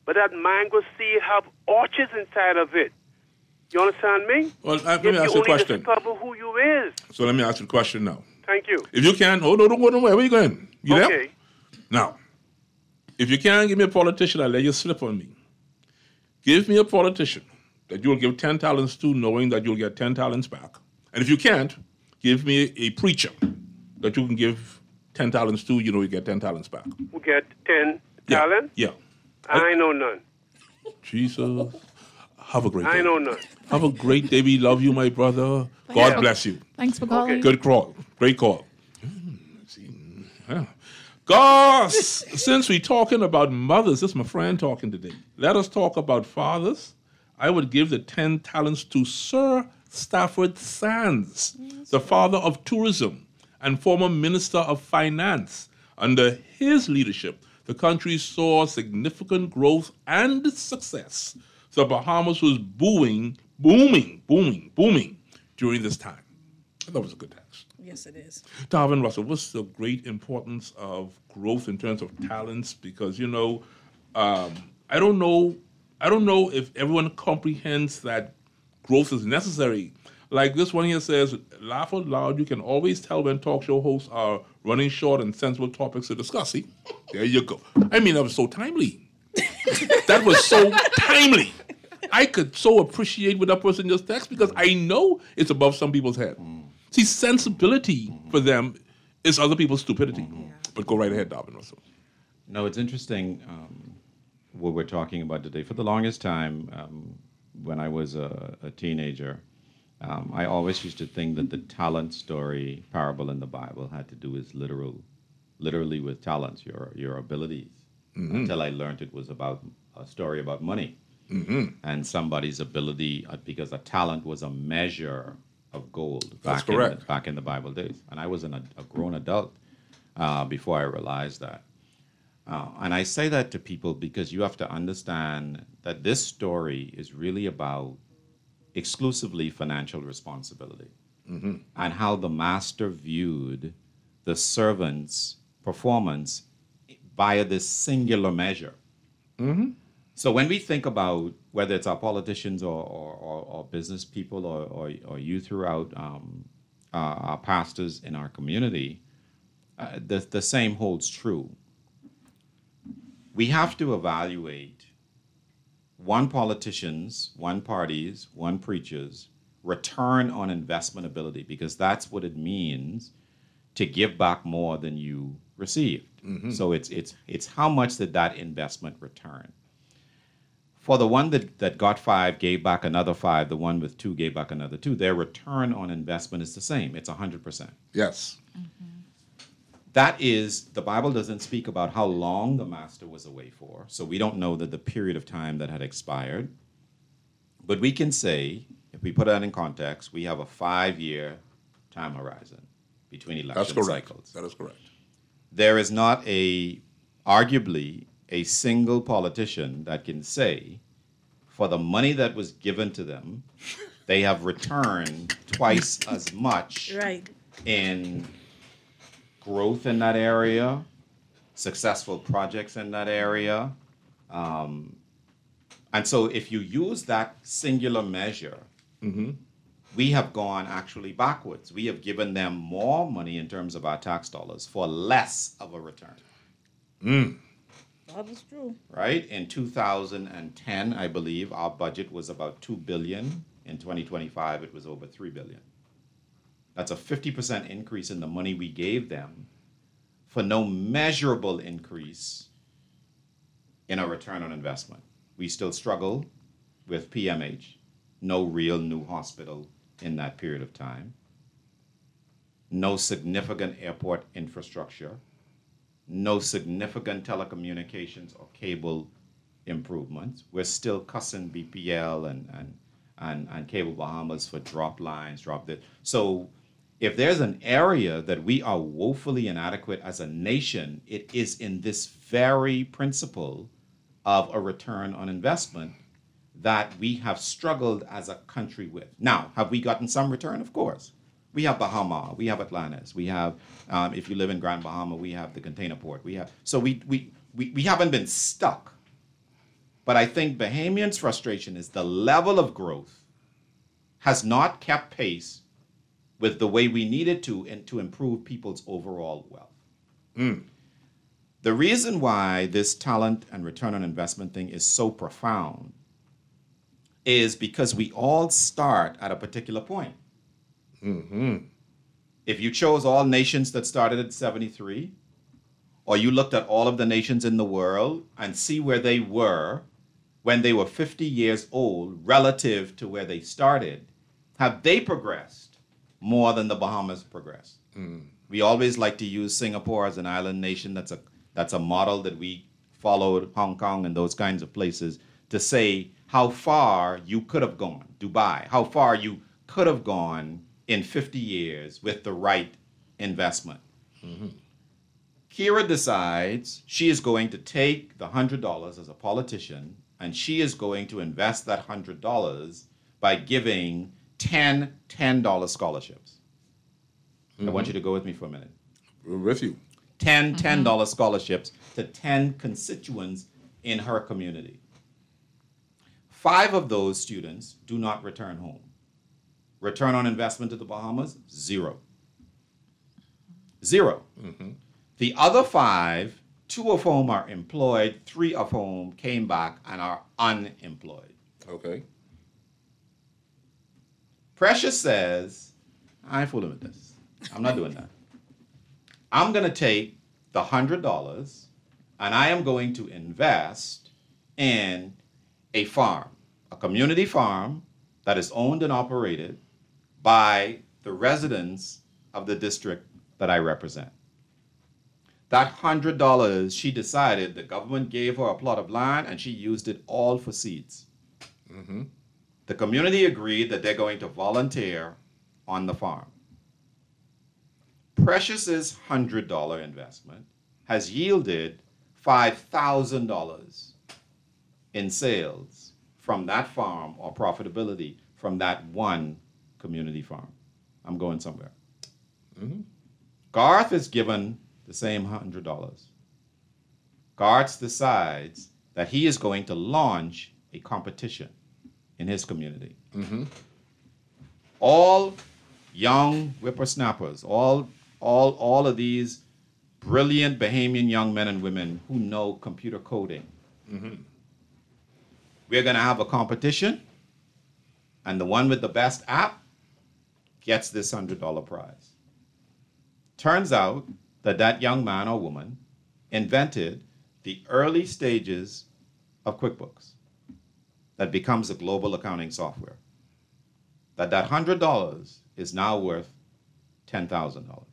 but that mango seed have orchards inside of it. You understand me? Well, uh, let if me ask you a only question. discover who you is. So let me ask you a question now. Thank you. If you can, oh, no, don't go nowhere. Where you going? You okay. there? Now, if you can't give me a politician, I'll let you slip on me. Give me a politician that you'll give ten talents to, knowing that you'll get ten talents back. And if you can't, give me a preacher that you can give ten talents to, you know you get ten talents back. We get ten Yeah. talents? Yeah. I know none. Jesus. Have a great day. I know none. Have a great day. We love you, my brother. God Yeah. bless you. Thanks for calling. Good call. Great call. Mm, let's see. Yeah. Gosh, since we're talking about mothers, this is my friend talking today. Let us talk about fathers. I would give the ten talents to Sir Stafford Sands, the father of tourism and former minister of finance. Under his leadership, the country saw significant growth and success. The Bahamas was booming, booming, booming, booming during this time. I thought it was a good text. Yes, it is. Darwin Russell, what's the great importance of growth in terms of talents? Because, you know, um, I don't know, I don't know if everyone comprehends that growth is necessary. Like this one here says, laugh out loud. You can always tell when talk show hosts are running short on sensible topics to discuss. See, there you go. I mean, that was so timely. That was so timely. I could so appreciate what that person just texted because I know it's above some people's head. Mm. See, sensibility mm-hmm. for them is other people's stupidity. Mm-hmm. But go right ahead, Darwin Russell. No, it's interesting um, what we're talking about today. For the longest time, um, when I was a, a teenager, um, I always used to think that the talent story parable in the Bible had to do with literal, literally with talents, your your abilities. Mm-hmm. Until I learned it was about a story about money. Mm-hmm. And somebody's ability, uh, because a talent was a measure of gold That's back, in correct. the, back in the Bible days. And I was an, a grown adult uh, before I realized that. Uh, and I say that to people because you have to understand that this story is really about exclusively financial responsibility mm-hmm. and how the master viewed the servant's performance via this singular measure. Mm-hmm. So when we think about whether it's our politicians or, or, or, or business people or, or, or you throughout um, uh, our pastors in our community, uh, the, the same holds true. We have to evaluate one politician's, one party's, one preacher's return on investment ability, because that's what it means to give back more than you received. Mm-hmm. So it's it's it's how much did that investment return? For the one that, that got five, gave back another five, the one with two gave back another two, their return on investment is the same. It's one hundred percent. Yes. Mm-hmm. That is, the Bible doesn't speak about how long the master was away for, so we don't know that the period of time that had expired. But we can say, if we put that in context, we have a five-year time horizon between election That's correct. cycles. That is correct. There is not a, arguably, a single politician that can say, for the money that was given to them, they have returned twice as much Right. in growth in that area, successful projects in that area. Um, and so if you use that singular measure, mm-hmm. we have gone actually backwards. We have given them more money in terms of our tax dollars for less of a return. Mm. That is true. Right? In two thousand ten, I believe, our budget was about two billion dollars. In twenty twenty-five, it was over three billion dollars. That's a fifty percent increase in the money we gave them for no measurable increase in a return on investment. We still struggle with P M H. No real new hospital in that period of time. No significant airport infrastructure. No significant telecommunications or cable improvements. We're still cussing B P L and, and, and, and Cable Bahamas for drop lines, drop this. So if there's an area that we are woefully inadequate as a nation, it is in this very principle of a return on investment that we have struggled as a country with. Now, have we gotten some return? Of course. We have Bahama, we have Atlantis, we have, um, if you live in Grand Bahama, we have the container port. We have, so we, we, we, we haven't been stuck. But I think Bahamians' frustration is the level of growth has not kept pace with the way we needed to and to improve people's overall wealth. Mm. The reason why this talent and return on investment thing is so profound is because we all start at a particular point. Mm-hmm. If you chose all nations that started at seventy-three, or you looked at all of the nations in the world and see where they were when they were fifty years old relative to where they started, have they progressed more than the Bahamas progressed? Mm. We always like to use Singapore as an island nation. That's a that's a model that we followed, Hong Kong and those kinds of places, to say how far you could have gone. Dubai, how far you could have gone in fifty years with the right investment. Mm-hmm. Kira decides she is going to take the one hundred dollars as a politician, and she is going to invest that one hundred dollars by giving ten ten dollar scholarships. Mm-hmm. I want you to go with me for a minute. We're with you. ten ten dollar scholarships to ten constituents in her community. Five of those students do not return home. Return on investment to the Bahamas, zero. Zero. Mm-hmm. The other five, two of whom are employed, three of whom came back and are unemployed. Okay. Precious says, I ain't fooling with this. I'm not doing that. I'm going to take the one hundred dollars and I am going to invest in a farm, a community farm that is owned and operated by the residents of the district that I represent. That one hundred dollars, she decided the government gave her a plot of land and she used it all for seeds. Mm-hmm. The community agreed that they're going to volunteer on the farm. Precious's one hundred dollar investment has yielded five thousand dollars in sales from that farm, or profitability from that one community farm. I'm going somewhere. Mm-hmm. Garth is given the same one hundred dollars. Garth decides that he is going to launch a competition in his community. Mm-hmm. All young whippersnappers, all, all, all of these brilliant Bahamian young men and women who know computer coding. Mm-hmm. We're going to have a competition, and the one with the best app gets this one hundred dollar prize. Turns out that that young man or woman invented the early stages of QuickBooks that becomes a global accounting software. That that one hundred dollars is now worth ten thousand dollars.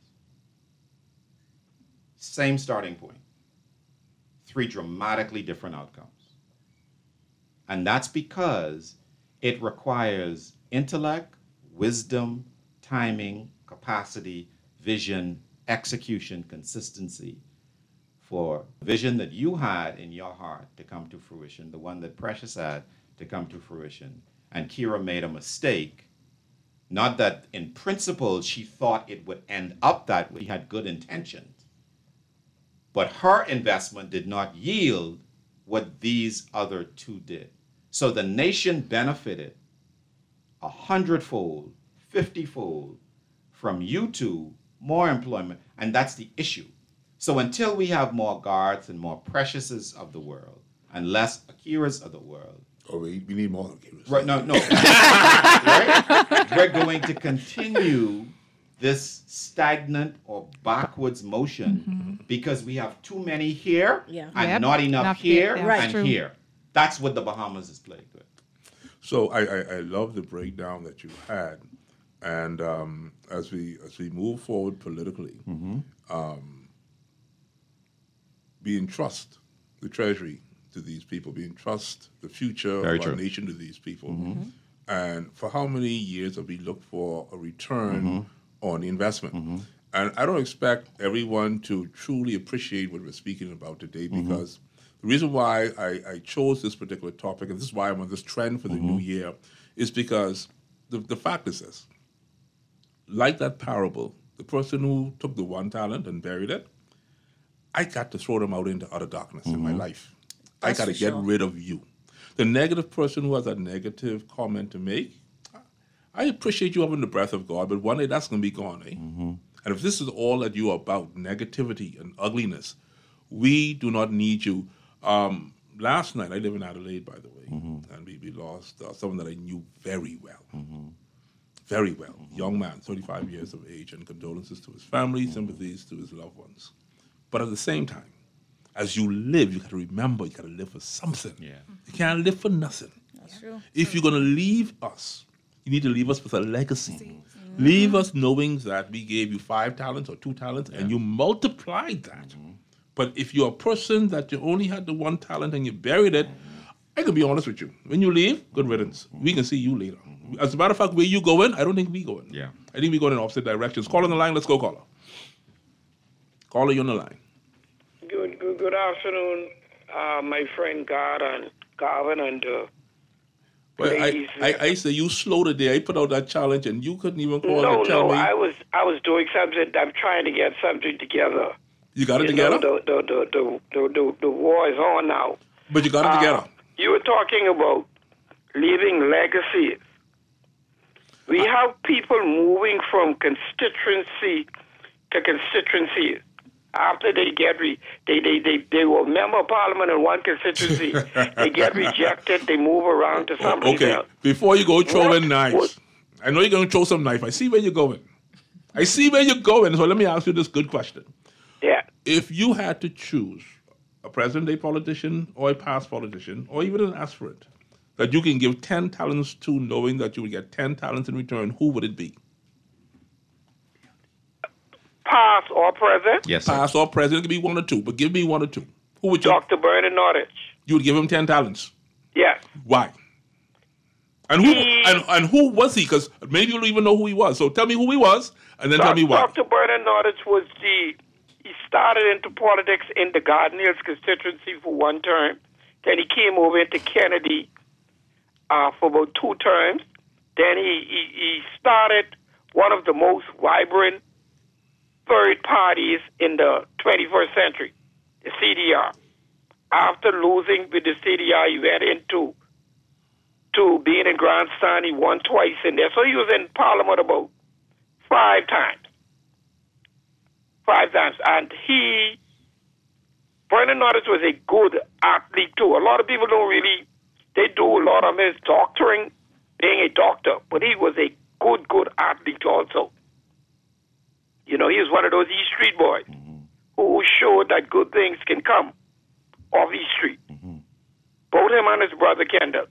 Same starting point. Three dramatically different outcomes. And that's because it requires intellect, wisdom, timing, capacity, vision, execution, consistency for vision that you had in your heart to come to fruition, the one that Precious had to come to fruition. And Kira made a mistake. Not that in principle she thought it would end up that way. She had good intentions. But her investment did not yield what these other two did. So the nation benefited a hundredfold, fiftyfold from you two, more employment, and that's the issue. So until we have more Garths and more Preciouses of the world, and less Akiras of the world. Oh, we, we need more Akiras. Right, no, no. Right? We're going to continue this stagnant or backwards motion mm-hmm. because we have too many here yeah. and yep. not enough, enough here yeah, and true. here. That's what the Bahamas is plagued with. So I, I, I love the breakdown that you had, and um, as we as we move forward politically, mm-hmm. um, we entrust the treasury to these people, we entrust the future Very of true. our nation to these people, Mm-hmm. and for how many years have we looked for a return Mm-hmm. on the investment? Mm-hmm. And I don't expect everyone to truly appreciate what we're speaking about today, because Mm-hmm. the reason why I, I chose this particular topic, and this is why I'm on this trend for the Mm-hmm. new year, is because the, the fact is this. Like that parable, the person who took the one talent and buried it, I got to throw them out into utter darkness Mm-hmm. in my life. That's I got to for get sure. rid of you. the negative person who has a negative comment to make, I appreciate you having the breath of God, but one day that's going to be gone, eh? Mm-hmm. And if this is all that you are about, negativity and ugliness, we do not need you. Um, last night, I live in Adelaide, by the way, Mm-hmm. and we, we lost uh, someone that I knew very well. Mm-hmm. Very well. Young man, thirty-five years of age, and condolences to his family, sympathies to his loved ones. But at the same time, as you live, you got to remember you got to live for something. Yeah. You can't live for nothing. That's true. If you're going to leave us, you need to leave us with a legacy. Mm-hmm. Leave us knowing that we gave you five talents or two talents and you multiplied that. Mm-hmm. But if you're a person that you only had the one talent and you buried it, I can be honest with you. When you leave, good riddance. Mm-hmm. We can see you later. Mm-hmm. As a matter of fact, where you going, I don't think we going. Yeah. I think we going in opposite directions. Call on the line. Let's go, caller. Caller, you on the line. Good, good, good afternoon, uh, my friend God and Garvin and uh, Well, I, I, I say you slow today. I put out that challenge and you couldn't even call no, and tell no, me. I was I was doing something. I'm trying to get something together. You got it you together? Know, the, the, the, the, the, the war is on now. But you got it Uh, together. You were talking about leaving legacies. We have people moving from constituency to constituency. After they get re, they, they, they, they were member of parliament in one constituency, they get rejected, they move around to somebody Okay, else. before you go throwing What- knives, what- I know you're going to throw some knife. I see where you're going. I see where you're going. So let me ask you this good question. Yeah. If you had to choose a present-day politician or a past politician or even an aspirant that you can give ten talents to knowing that you would get ten talents in return, who would it be? Past or present? Yes, past or present. It could be one or two, but give me one or two. Who would you? Doctor Bernard Nordich. You would give him ten talents. Yes. Why? And who and, and who was he? Because many people don't even know who he was. So tell me who he was, and then tell me why. Doctor Bernard Nordich was the, he started into politics in the Garden Hills constituency for one term. Then he came over into Kennedy uh, for about two terms. Then he, he, he started one of the most vibrant third parties in the twenty-first century, the C D R. After losing with the C D R, he went into to being in Grandstand. He won twice in there. So he was in Parliament about five times. Five times. And he, Bernard Nordich was a good athlete too. A lot of people don't really, they do a lot of his doctoring, being a doctor, but he was a good, good athlete also. You know, he was one of those East Street boys mm-hmm. who showed that good things can come off East Street. Mm-hmm. Both him and his brother Kendall,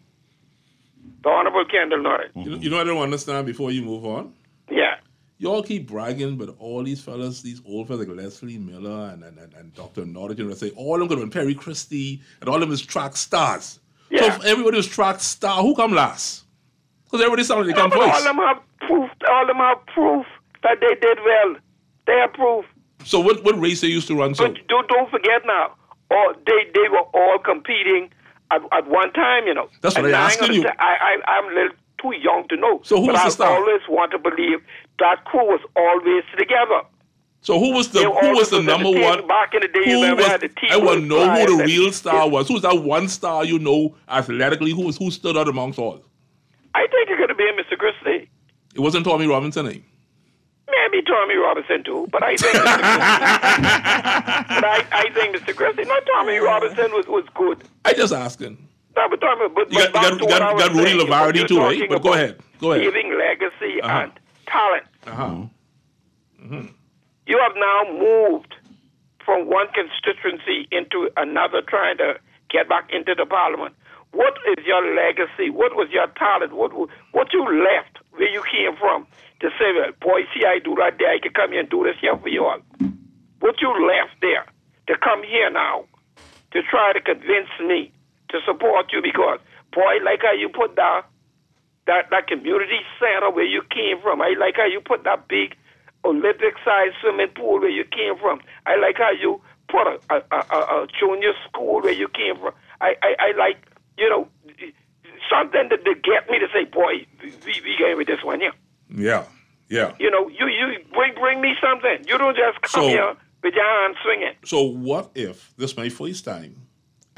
the Honorable Kendall Nordich. You, know, you know what I don't understand before you move on? Yeah. You all keep bragging, but all these fellas, these old fellas like Leslie Miller and, and, and, and Doctor Nordich, and I say all of them could have been Perry Christie, and all of them is track stars. Yeah. So if everybody was track star, who come last? Because everybody sounds like they No, come but all first. of them have proof. All of them have proof that they did well. They have proof. So what, what race they used to run? So But don't, don't forget now, all, they, they were all competing at, at one time, you know. That's what And I'm now asking gonna you. say- I, I, I'm a little too young to know. So who but was the I star? always want to believe that crew was always together. So who was the They were who all was the represented number one? back in the day, Who you remember was, had the I want to T-Bird know who the flies real and- star was. Who's that one star you know athletically? Who was who stood out amongst all? I think it could have been Mister Christie. It wasn't Tommy Robinson, eh? Maybe Tommy Robinson too, but I think Mister Christie. But I, I think Mister Christie, not Tommy Robinson was, was good. I just asking. No, but Tommy, but, You got, but you back got, to you what got, I you was got Rudy saying, Lavardi you're too, eh? talking But go about ahead. Go ahead. Giving legacy Uh-huh. and talent. Uh-huh. Mm-hmm. You have now moved from one constituency into another, trying to get back into the parliament. What is your legacy? What was your talent? What what you left where you came from to say, well, boy, see, I do that there. I can come here and do this here for you all. What you left there to come here now to try to convince me to support you because, boy, like how you put that that, that community center where you came from. I like how you put that big Olympic-sized swimming pool where you came from. I like how you put a, a, a, a junior school where you came from. I, I, I like, you know, something that to get me to say, boy, we, we gave me this one here. Yeah, yeah. You know, you, you bring, bring me something. You don't just come So- here with your hands swinging. So what if this is my first time,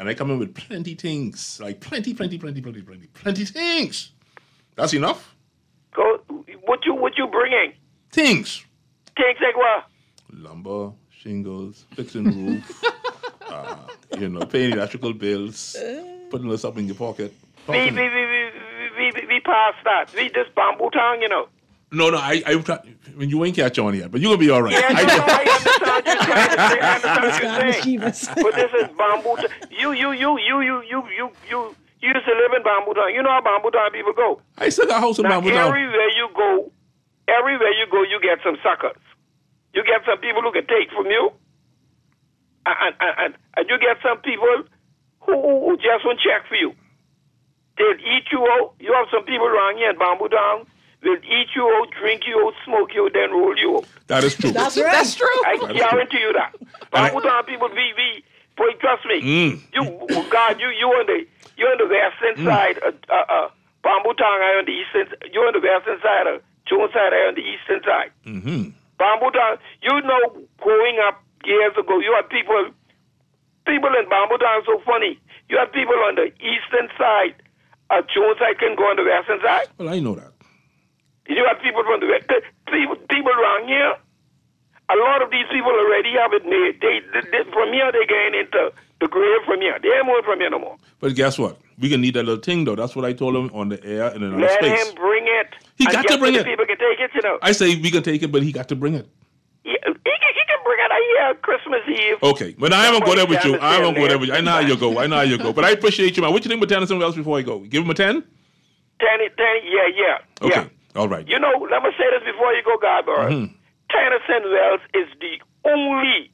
and I come in with plenty things, like plenty, plenty, plenty, plenty, plenty, plenty things. That's enough. Go. What you what you bringing? Things. Things like what? Lumber, shingles, fixing roof, uh, you know, paying electrical bills, putting this up in your pocket. We we, we, we, we, we, we passed that. We just bamboo town, you know. No, no, I, I, I mean, you ain't catch on yet, but you're gonna be all right. Yeah, I, no, I understand you trying to say, I understand what you're saying. But this is bamboo town. You, you, you, you, you, you, you, you, you used to live in bamboo town. You know how bamboo town people go. I still got a house in now, bamboo town. Everywhere you go, everywhere you go, you get some suckers. You get some people who can take from you, and and, and, and you get some people who, who, who just won't check for you. They'll eat you out. You have some people around here in bamboo town. They'll eat you out, drink you out, smoke you out, then roll you out. That is true. That's right. That's true. I That's guarantee true. you that. Bamboo town people, we, we, boy, trust me. Mm. You, God, you, you on the, you on the western mm. side. Uh, uh, uh, bamboo town, I on the eastern. You on the western side. Uh, Jones side, I on the eastern side. Mm-hmm. Bamboo town. You know, growing up years ago, you had people, people in bamboo town so funny. You had people on the eastern side. Uh, Jones side can go on the western side. Well, I know that. You have people from the west, people, people around here. A lot of these people already have it made. They, they, they from here they getting into the grave from here. They ain't moving from here no more. But guess what? We can need that little thing though. That's what I told him on the air and in another Let space. him bring it. He and got to bring it. People can take it, you know. I say we can take it, but he got to bring it. Yeah, he, can, he can bring it. I hear Christmas Eve. Okay, but I haven't go there with you. I haven't go there with you. I know how you go. I know how you go. But I appreciate you, man. What you think about ten or something else before I go? Give him a ten. Ten, ten, yeah, yeah, okay. yeah. All right. You know, let me say this before you go, Garber. Mm-hmm. Tennyson Wells is the only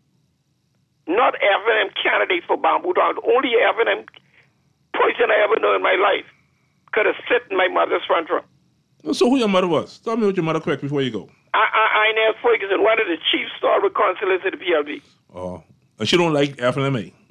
not F and M candidate for Bamboo Town, the only F and M person I ever know in my life could have sit in my mother's front room. So who your mother was? Tell me what your mother quick before you go. I, I, Inez Ferguson, one of the chief stalwart councillors at the P L B. Oh, and she don't like F and M A.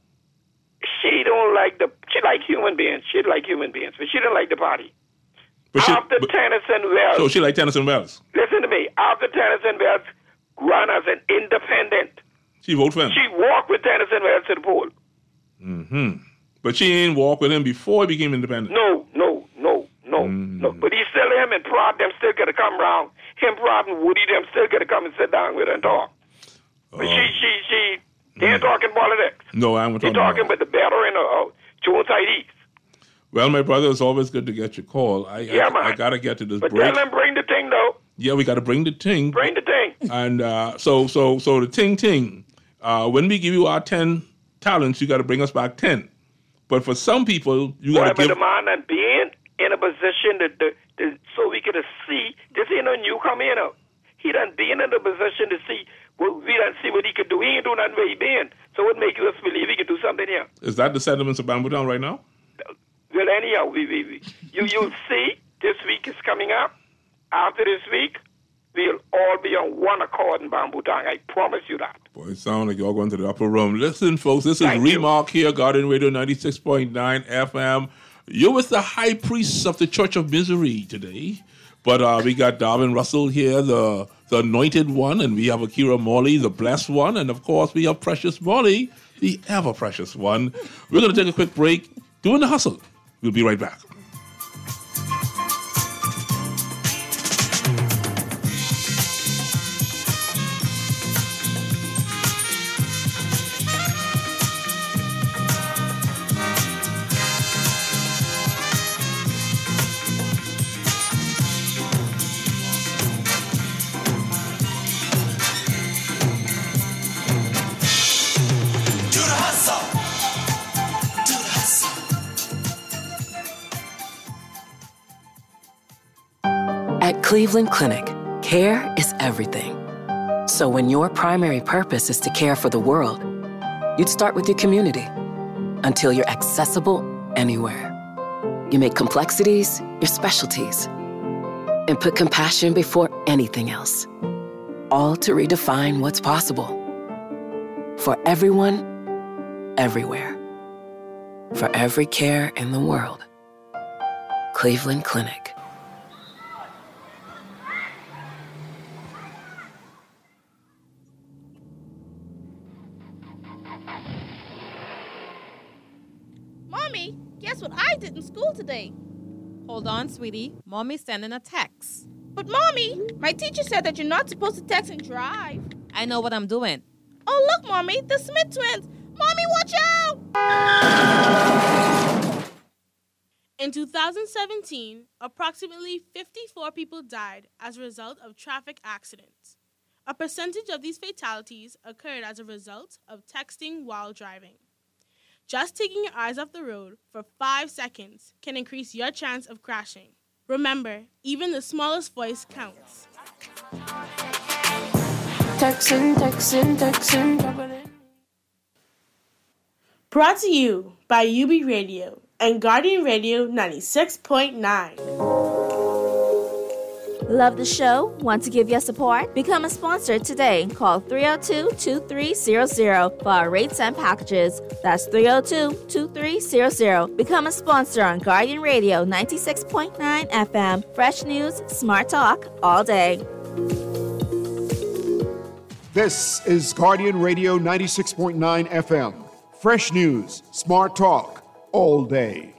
She don't like the. She like human beings. She like human beings, but she don't like the party. But she, after but, Tennyson Wells. So she like Tennyson Wells. Listen to me. After Tennyson Wells ran as an independent, she voted for him. She walked with Tennyson Wells to the poll. Mm-hmm. But she ain't walk with him before he became independent. No, no, no, no, mm. no. But he's still him and Prod them still got to come round. Him, Prod, and Woody them still got to come and sit down with her and talk. But uh, she, she, she, they ain't mm. talking politics. No, I'm talking. They're talking about the veteran of uh, Jones Side East. Well, my brother, it's always good to get your call. I, yeah, I, man. I got to get to this but break. But tell them bring the thing, though. Yeah, we got to bring the thing. Bring the thing. And uh, so, so, so the ting ting. Uh, when we give you our ten talents, you got to bring us back ten. But for some people, you got to well, give. But the man and being in a position that the, the, so we could see this ain't no newcomer, you know. He done been in a position to see. Well, we done see what he could do. He ain't doing nothing where he been. So what make us believe he could do something here? Is that the sentiments of Bamboo Town right now? Well, anyhow, we, we, we, you, you'll see this week is coming up. After this week, we'll all be on one accord in Bamboo Town. I promise you that. Boy, it sounds like y'all going to the upper room. Listen, folks, this is Thank Remark you. Here, Garden Radio ninety-six point nine F M. You're with the high priests of the Church of Misery today. But uh, we got Darwin Russell here, the, the anointed one, and we have Akira Morley, the blessed one, and of course we have Precious Morley, the ever precious one. We're going to take a quick break, doing the hustle. We'll be right back. At Cleveland Clinic, care is everything. So when your primary purpose is to care for the world, you'd start with your community until you're accessible anywhere. You make complexities your specialties and put compassion before anything else, all to redefine what's possible. For everyone, everywhere. For every care in the world. Cleveland Clinic. on, sweetie. Mommy's sending a text. But, Mommy, my teacher said that you're not supposed to text and drive. I know what I'm doing. Oh, look, Mommy, the Smith twins. Mommy, watch out! In two thousand seventeen, approximately fifty-four people died as a result of traffic accidents. A percentage of these fatalities occurred as a result of texting while driving. Just taking your eyes off the road for five seconds can increase your chance of crashing. Remember, even the smallest voice counts. Texting, texting, texting. Brought to you by U B Radio and Guardian Radio ninety-six point nine. Love the show? Want to give your support? Become a sponsor today. Call three oh two, two three zero zero for our rates and packages. That's three oh two, two three zero zero. Become a sponsor on Guardian Radio ninety-six point nine F M. Fresh news, smart talk, all day. This is Guardian Radio ninety-six point nine F M. Fresh news, smart talk, all day.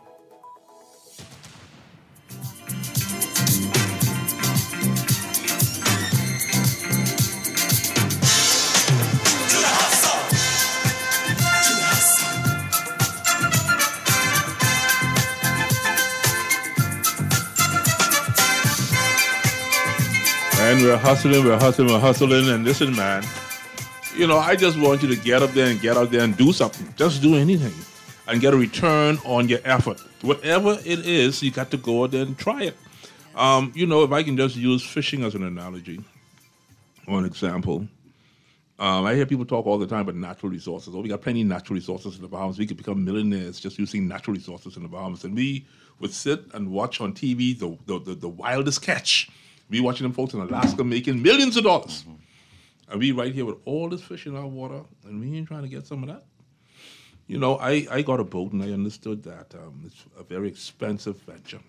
And we're hustling, we're hustling, we're hustling. And listen, man, you know, I just want you to get up there and get out there and do something. Just do anything and get a return on your effort. Whatever it is, you got to go out there and try it. Um, you know, if I can just use fishing as an analogy or an example, um, I hear people talk all the time about natural resources. Oh, we got plenty of natural resources in the Bahamas. We could become millionaires just using natural resources in the Bahamas. And we would sit and watch on T V the, the, the, the wildest catch. We watching them folks in Alaska making millions of dollars. Mm-hmm. And we right here with all this fish in our water, and we ain't trying to get some of that. You know, I, I got a boat, and I understood that. Um, it's a very expensive venture.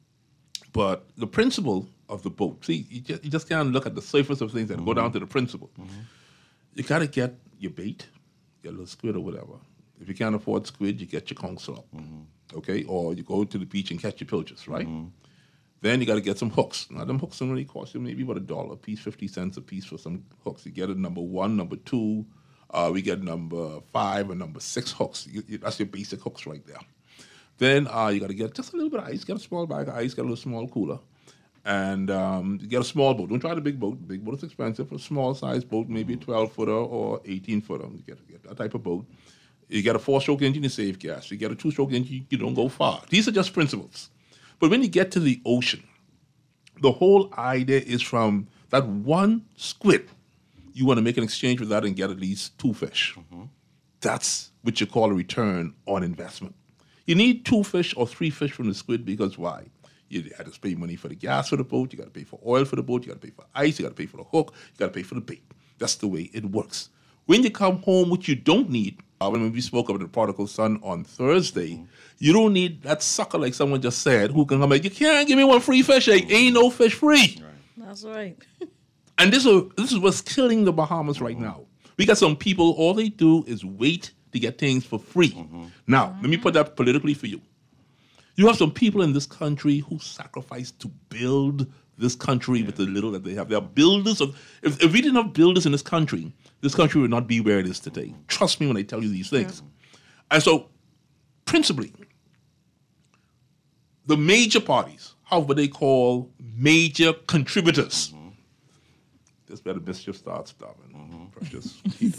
But the principle of the boat, see, you just, you just can't look at the surface of things and mm-hmm. go down to the principle. Mm-hmm. You got to get your bait, get a little squid or whatever. If you can't afford squid, you get your conch slop, mm-hmm. okay? Or you go to the beach and catch your pilchards, right? Mm-hmm. Then you got to get some hooks. Now, them hooks don't really cost you maybe about a dollar a piece, fifty cents a piece for some hooks. You get a number one, number two. Uh, we get number five and number six hooks. You, you, that's your basic hooks right there. Then uh, you got to get just a little bit of ice. Get a small bag of ice. Get a little small cooler. And um, you get a small boat. Don't try the big boat. The big boat is expensive. For a small size boat, maybe a twelve-footer or eighteen-footer. You get, get that type of boat. You get a four-stroke engine, you save gas. You get a two-stroke engine, you don't go far. These are just principles. But when you get to the ocean, the whole idea is from that one squid, you want to make an exchange with that and get at least two fish. Mm-hmm. That's what you call a return on investment. You need two fish or three fish from the squid because why? You had to pay money for the gas for the boat, you got to pay for oil for the boat, you got to pay for ice, you got to pay for the hook, you got to pay for the bait. That's the way it works. When you come home, what you don't need, uh, when we spoke about the prodigal son on Thursday, mm-hmm. you don't need that sucker like someone just said who can come like, you can't give me one free fish, ain't, ain't no fish free. Right. That's right. And this is, this is what's killing the Bahamas right mm-hmm. now. We got some people, all they do is wait to get things for free. Mm-hmm. Now, mm-hmm. let me put that politically for you. You have some people in this country who sacrifice to build this country yeah. with the little that they have. They are builders of, if, if we didn't have builders in this country, this country would not be where it is today. Trust me when I tell you these things. Yeah. And so, principally, the major parties, how what they call major contributors, mm-hmm. this better mischief starts, darling. Mm-hmm. Precious.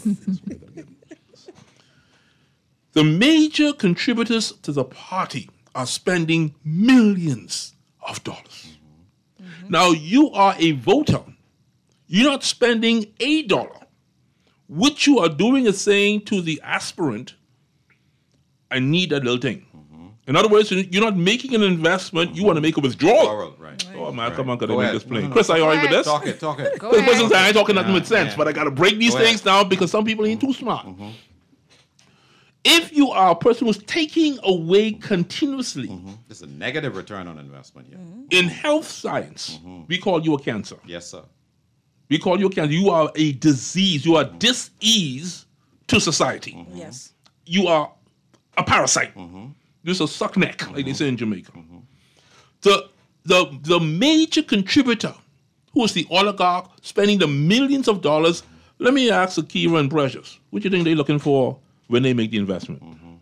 The major contributors to the party are spending millions of dollars. Mm-hmm. Now, you are a voter. You're not spending a dollar. What you are doing is saying to the aspirant, I need that little thing. Mm-hmm. In other words, you're not making an investment, you want to make a withdrawal. Right. Oh, man, right. Come on, got to make this plain. Chris, are you all right with this? Talk it, talk it. Go ahead. Person saying, I ain't talking nothing yeah, with sense, yeah. but I got to break these Go things ahead. down because some people ain't too smart. Mm-hmm. If you are a person who's taking away continuously. Mm-hmm. It's a negative return on investment here. Mm-hmm. In health science, mm-hmm. we call you a cancer. Yes, sir. We call you a cancer. You are a disease. You are mm-hmm. dis-ease to society. Mm-hmm. Yes. You are a parasite. Mm-hmm. You're a suck neck, mm-hmm. like they say in Jamaica. Mm-hmm. The the, the major contributor, who is the oligarch spending the millions of dollars, let me ask Akira and Precious, what do you think they're looking for when they make the investment? Mm-hmm.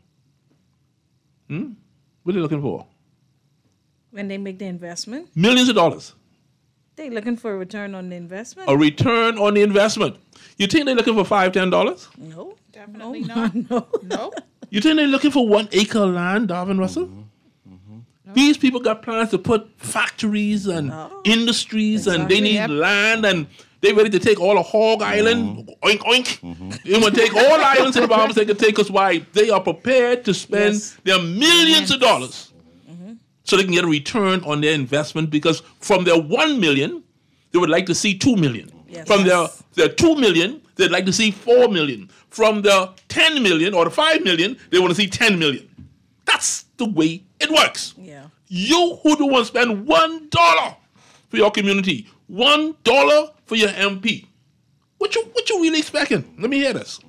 Hmm? What are they looking for? When they make the investment, Millions of dollars. they looking for a return on the investment. A return on the investment. You think they're looking for five, ten dollars? No, definitely no, not. No, no. You think they're looking for one acre of land, Darvin Russell? Mm-hmm. These people got plans to put factories and industries, and they need Yep. land, and they ready to take all of Hog Island, oink oink. They want to take all islands in the Bahamas. They can take us. Why? They are prepared to spend Yes. their millions of dollars so they can get a return on their investment. Because from their one million, they would like to see two million. Yes. From their Yes. their two million, they'd like to see four million. From the ten million or the five million, they want to see ten million. That's the way it works. Yeah. You who don't want to spend one dollar for your community, one dollar for your M P. What you what you really expecting? Let me hear this.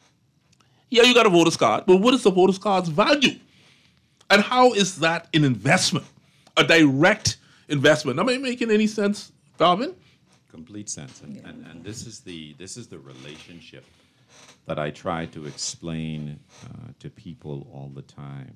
Yeah, you got a voter's card, but what is the voter's card's value? And how is that an investment? A direct investment. Am I making any sense, Darvin? Complete sense. And, and, and this is the this is the relationship that I try to explain uh, to people all the time.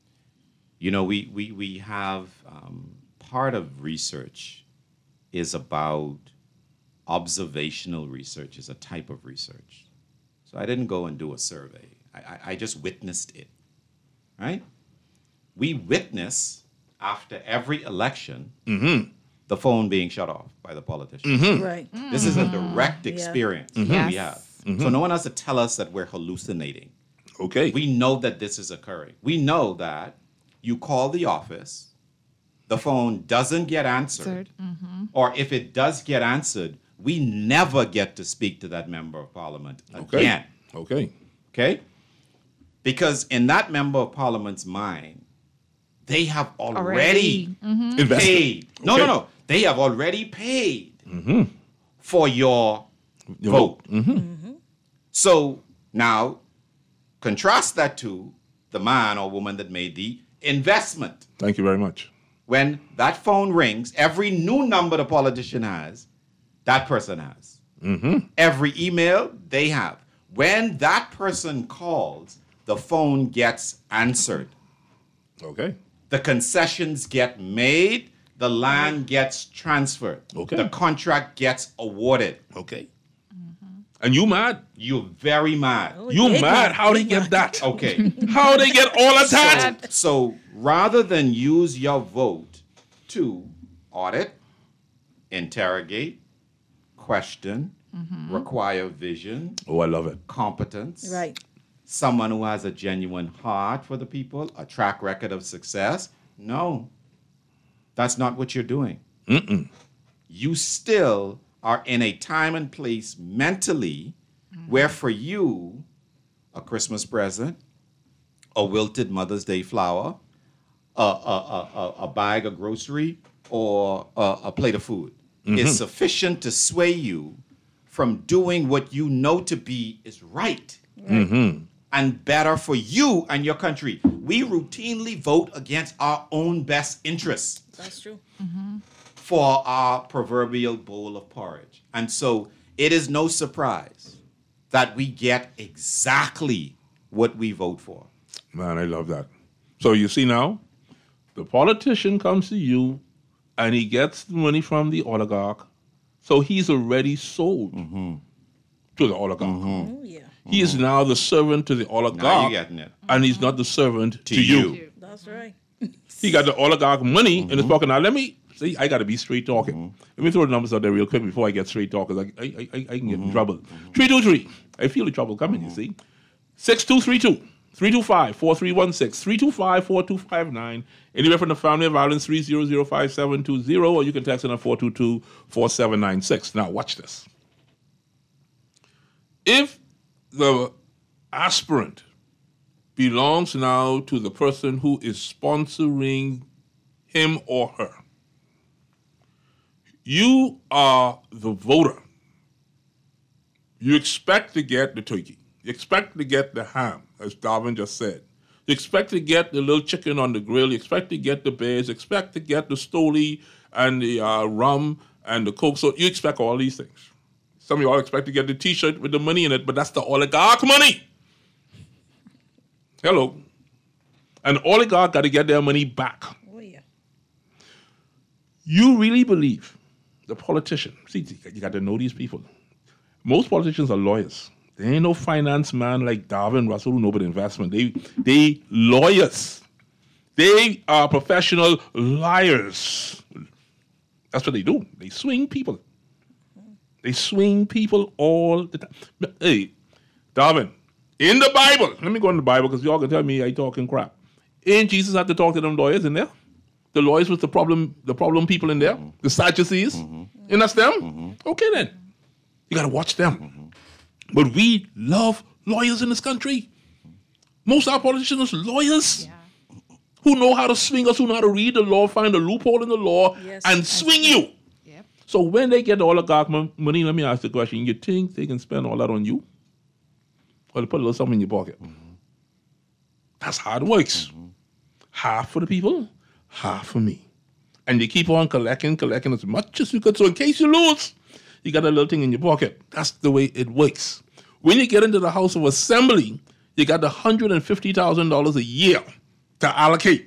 You know, we we we have um, part of research is about observational research, is a type of research. So I didn't go and do a survey. I, I, I just witnessed it, right? We witness after every election Mm-hmm. the phone being shut off by the politician. Mhm. Right. This is a Mhm. direct Yeah. experience Mhm. that we Yes. have. Mhm. So no one has to tell us that we're hallucinating. Okay. We know that this is occurring. We know that you call the office, the phone doesn't get answered, Mm-hmm. or if it does get answered, we never get to speak to that member of parliament Okay. again. Okay. Okay? Because in that member of parliament's mind, they have already, Already. Mhm. Invested. paid. No, Okay. no, no. They have already paid Mm-hmm. for your Your vote. Mm-hmm. So now contrast that to the man or woman that made the investment. Thank you very much. When that phone rings, every new number the politician has, that person has. Mm-hmm. Every email they have. When that person calls, the phone gets answered. Okay. The concessions get made, the land gets transferred. Okay. The contract gets awarded. Okay. And you mad? You're very mad. You mad? How they get that? Okay. How they get all of that? So, so rather than use your vote to audit, interrogate, question, require vision, Oh, I love it. competence, Right. someone who has a genuine heart for the people, a track record of success, no, that's not what you're doing. Mm-mm. You still are in a time and place mentally where for you, a Christmas present, a wilted Mother's Day flower, a, a, a, a, a bag of grocery, or a, a plate of food Mhm. is sufficient to sway you from doing what you know to be is right Mm-hmm. and better for you and your country. We routinely vote against our own best interests That's true. for our proverbial bowl of porridge. And so it is no surprise that we get exactly what we vote for. Man, I love that. So you see now, the politician comes to you and he gets the money from the oligarch. So he's already sold to the oligarch. Oh, yeah. He is now the servant to the oligarch. Now you're getting it. And he's not the servant to, you. That's right. He got the oligarch money in his pocket. Now let me see. I got to be straight talking. Let me throw the numbers out there real quick before I get straight talking. I, I, I, I can get in trouble. Three two three. I feel the trouble coming. You see. Six two three two. three two five, four three one six, three two five, four two five nine. Anywhere from the Family of Violence, three zero zero five seven two zero, or you can text in at four two two, four seven nine six. Now, watch this. If the aspirant belongs now to the person who is sponsoring him or her, you are the voter. You expect to get the turkey. You expect to get the ham, as Darwin just said. You expect to get the little chicken on the grill. You expect to get the bears. You expect to get the stoli and the uh, rum and the coke. So you expect all these things. Some of y'all expect to get the T-shirt with the money in it, but that's the oligarch money. Hello. An oligarch got to get their money back. Oh, yeah. You really believe the politician, see, you got to know these people. Most politicians are lawyers. There ain't no finance man like Darwin Russell who know about investment. They, they lawyers. They are professional liars. That's what they do. They swing people. They swing people all the time. Hey, Darwin, in the Bible, let me go in the Bible because y'all can tell me I talking crap. Ain't Jesus had to talk to them lawyers in there? The lawyers was the problem, the problem people in there, mm-hmm. the Sadducees, mm-hmm. and that's them? Mm-hmm. Okay then. You got to watch them. Mm-hmm. But we love lawyers in this country. Most of our politicians are lawyers yeah. who know how to swing us, who know how to read the law, find a loophole in the law, yes. and swing you. Yep. So when they get the oligarch money, let me ask the question, you think they can spend all that on you? Or they put a little something in your pocket? Mm-hmm. That's how it works. Mm-hmm. Half for the people, half for me. And you keep on collecting, collecting as much as you could. So in case you lose, you got a little thing in your pocket. That's the way it works. When you get into the House of Assembly, you got one hundred fifty thousand dollars a year to allocate.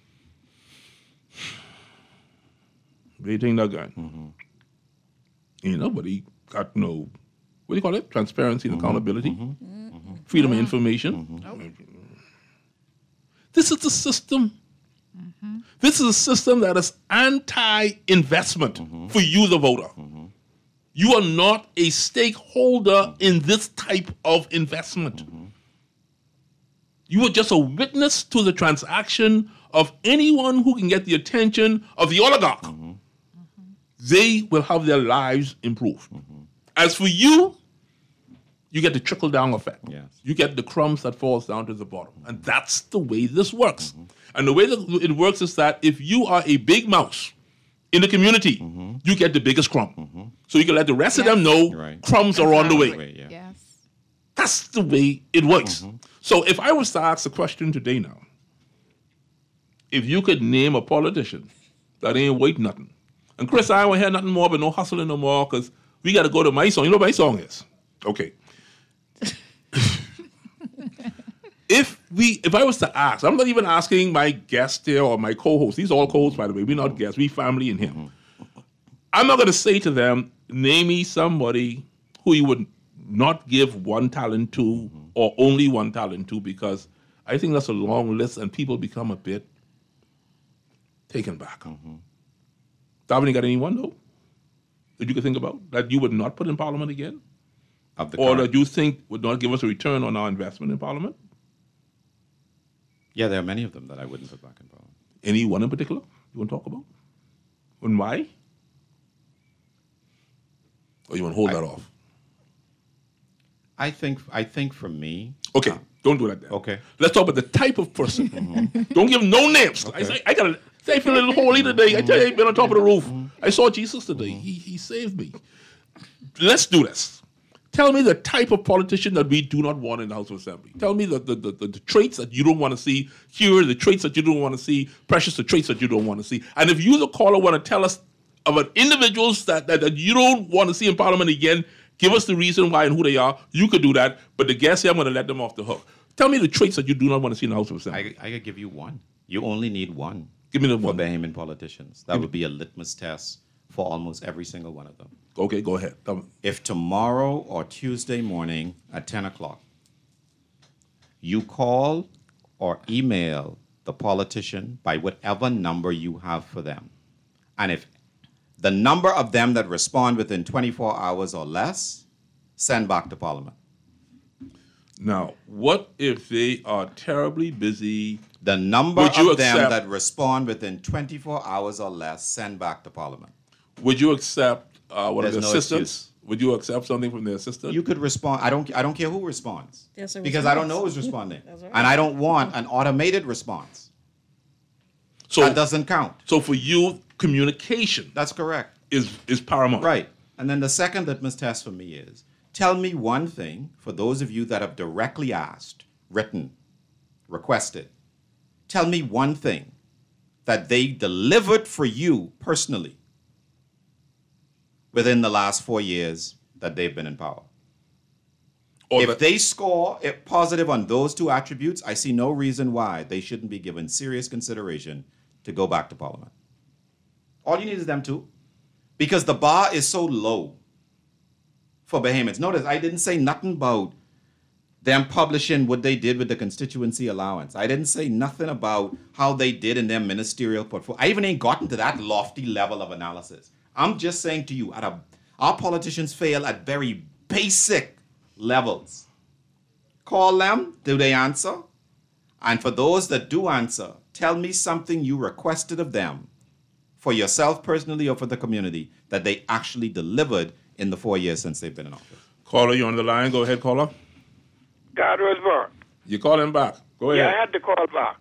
Where do you think that going? Mm-hmm. Ain't nobody got no, what do you call it? Transparency and mm-hmm. accountability. Mm-hmm. Mm-hmm. Freedom of information. Mm-hmm. Okay. This is the system. Mm-hmm. This is a system that is anti-investment mm-hmm. for you, the voter. Mm-hmm. You are not a stakeholder mm-hmm. in this type of investment. Mm-hmm. You are just a witness to the transaction of anyone who can get the attention of the oligarch. Mm-hmm. They will have their lives improved. Mm-hmm. As for you, you get the trickle-down effect. Yes. You get the crumbs that falls down to the bottom. Mm-hmm. And that's the way this works. Mm-hmm. And the way that it works is that if you are a big mouse in the community, mm-hmm. you get the biggest crumb. Mm-hmm. So you can let the rest yes. of them know right. crumbs are on the way. way yeah. Yes. That's the way it works. Mm-hmm. So if I was to ask a question today now, if you could name a politician that ain't worth nothing, and Chris, I don't hear nothing more but no hustling no more because we got to go to my song. You know what my song is? Okay. If we, if I was to ask, I'm not even asking my guest here or my co-host. These are all co-hosts, by the way. We're not guests. We family in here. I'm not going to say to them, name me somebody who you would not give one talent to or only one talent to, because I think that's a long list and people become a bit taken back. Mm-hmm. Darwin, you got anyone, though, that you could think about that you would not put in Parliament again? Of the or current. That you think would not give us a return on our investment in Parliament? Yeah, there are many of them that I wouldn't put back in Parliament. Any one in particular you want to talk about? And why? Or you want to hold I, that off? I think I think for me... Okay, uh, don't do that then. Okay. Let's talk about the type of person. Mm-hmm. Don't give no names. Okay. I, say, I got to say, I feel a little holy today. I tell you, I've been on top of the roof. Mm-hmm. I saw Jesus today. Mm-hmm. He, he saved me. Let's do this. Tell me the type of politician that we do not want in the House of Assembly. Tell me the, the, the, the, the traits that you don't want to see. Here are the traits that you don't want to see. Precious, the traits that you don't want to see. And if you, the caller, want to tell us about individuals that, that, that you don't want to see in Parliament again, give us the reason why and who they are. You could do that. But the guests here, I'm going to let them off the hook. Tell me the traits that you do not want to see in the House of Assembly. I, I could give you one. You only need one. Give me the for one. Bahamian politicians. That give would be a litmus test for almost every single one of them. Okay, go ahead. If tomorrow or Tuesday morning at ten o'clock, you call or email the politician by whatever number you have for them, and if the number of them that respond within twenty-four hours or less, send back to Parliament. Now, what if they are terribly busy? The number of accept- them that respond within twenty-four hours or less, send back to Parliament. Would you accept uh, one There's of the no assistants? Excuse. Would you accept something from the assistant? You could respond. I don't. I don't care who responds Yes, because I don't know who's responding, right. and I don't want an automated response. So that doesn't count. So for you, communication. That's correct. Is is paramount. Right. And then the second litmus test for me is: tell me one thing for those of you that have directly asked, written, requested. Tell me one thing that they delivered for you personally within the last four years that they've been in power. Or if the- they score a positive on those two attributes, I see no reason why they shouldn't be given serious consideration to go back to Parliament. All you need is them two. Because the bar is so low for Bahamians. Notice, I didn't say nothing about them publishing what they did with the constituency allowance. I didn't say nothing about how they did in their ministerial portfolio. I even ain't gotten to that lofty level of analysis. I'm just saying to you, at a, our politicians fail at very basic levels. Call them, do they answer? And for those that do answer, tell me something you requested of them for yourself personally or for the community that they actually delivered in the four years since they've been in office. Caller, you on the line? Go ahead, caller. God Roseborough. You call him back. Go Yeah, ahead. I had to call back.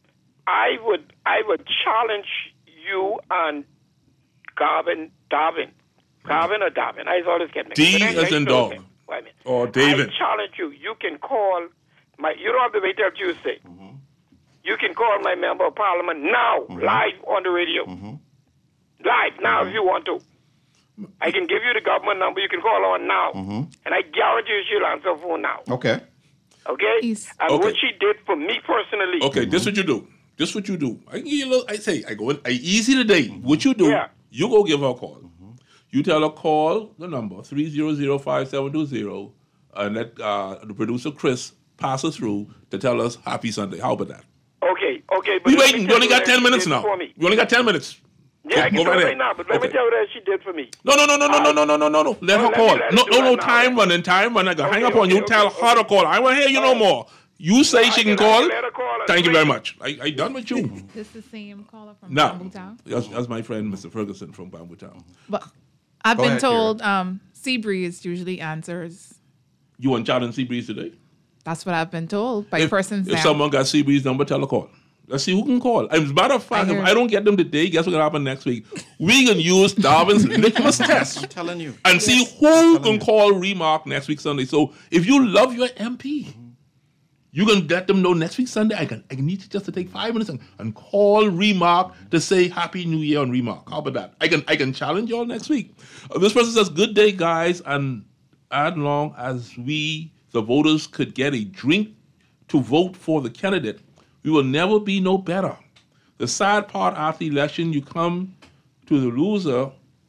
I would I would challenge you and Garvin, Darwin. Garvin or Darwin? I always get mixed. D But I- as I in still dog. think- wait a minute. Or David. I challenge you. You can call my. You don't have to wait till Tuesday. Mm-hmm. You can call my member of parliament now, live on the radio. Mm-hmm. Live now, if you want to. I can give you the government number. You can call on now, Mm-hmm. and I guarantee you she'll answer the phone now. Okay. Okay. And Okay. what she did for me personally. Okay, this what you do. This what you do. I give you a little, I say, I go in, I easy today. What you do, Yeah. you go give her a call. You tell her, call the number, three zero zero five seven two zero, and let uh, the producer, Chris, pass us through to tell us Happy Sunday. How about that? Okay. Okay. We let me waiting. We tell only you got what ten she minutes did now. for me. We only got ten minutes. Yeah, I Go- can go tell right you ahead. right now, but let me Okay. tell you what she did for me. No, no, no, no, no, no, no, no, no, no, no. Let Well, her let me call. let No, her no, do no. it now, Time running, time running. I got hang up on you. okay, Tell okay, her to call. I want to hear you no more. You say she can can- I call. can let her call her. Thank you very much. I, I done with you. This the same caller from Now, Bamboo Town. that's, that's my friend, Mister Ferguson from Bamboo Town. But I've Go been ahead, told um, Seabreeze usually answers. You want Chad and Seabreeze today? That's what I've been told by if, persons If now. someone got Seabreeze number, tell her call. Let's see who can call. As a matter of fact, if I don't get them today, guess what's going to happen next week? We can use Darwin's litmus test. I'm telling you. And see who can call Remark next week Sunday. So if you love your M P, you can let them know next week Sunday. I can I need you just to take five minutes and, and call Remark to say Happy New Year on Remark. How about that? I can I can challenge y'all next week. Uh, this person says, good day, guys. And as long as we, the voters, could get a drink to vote for the candidate, we will never be no better. The sad part after the election, you come to the loser,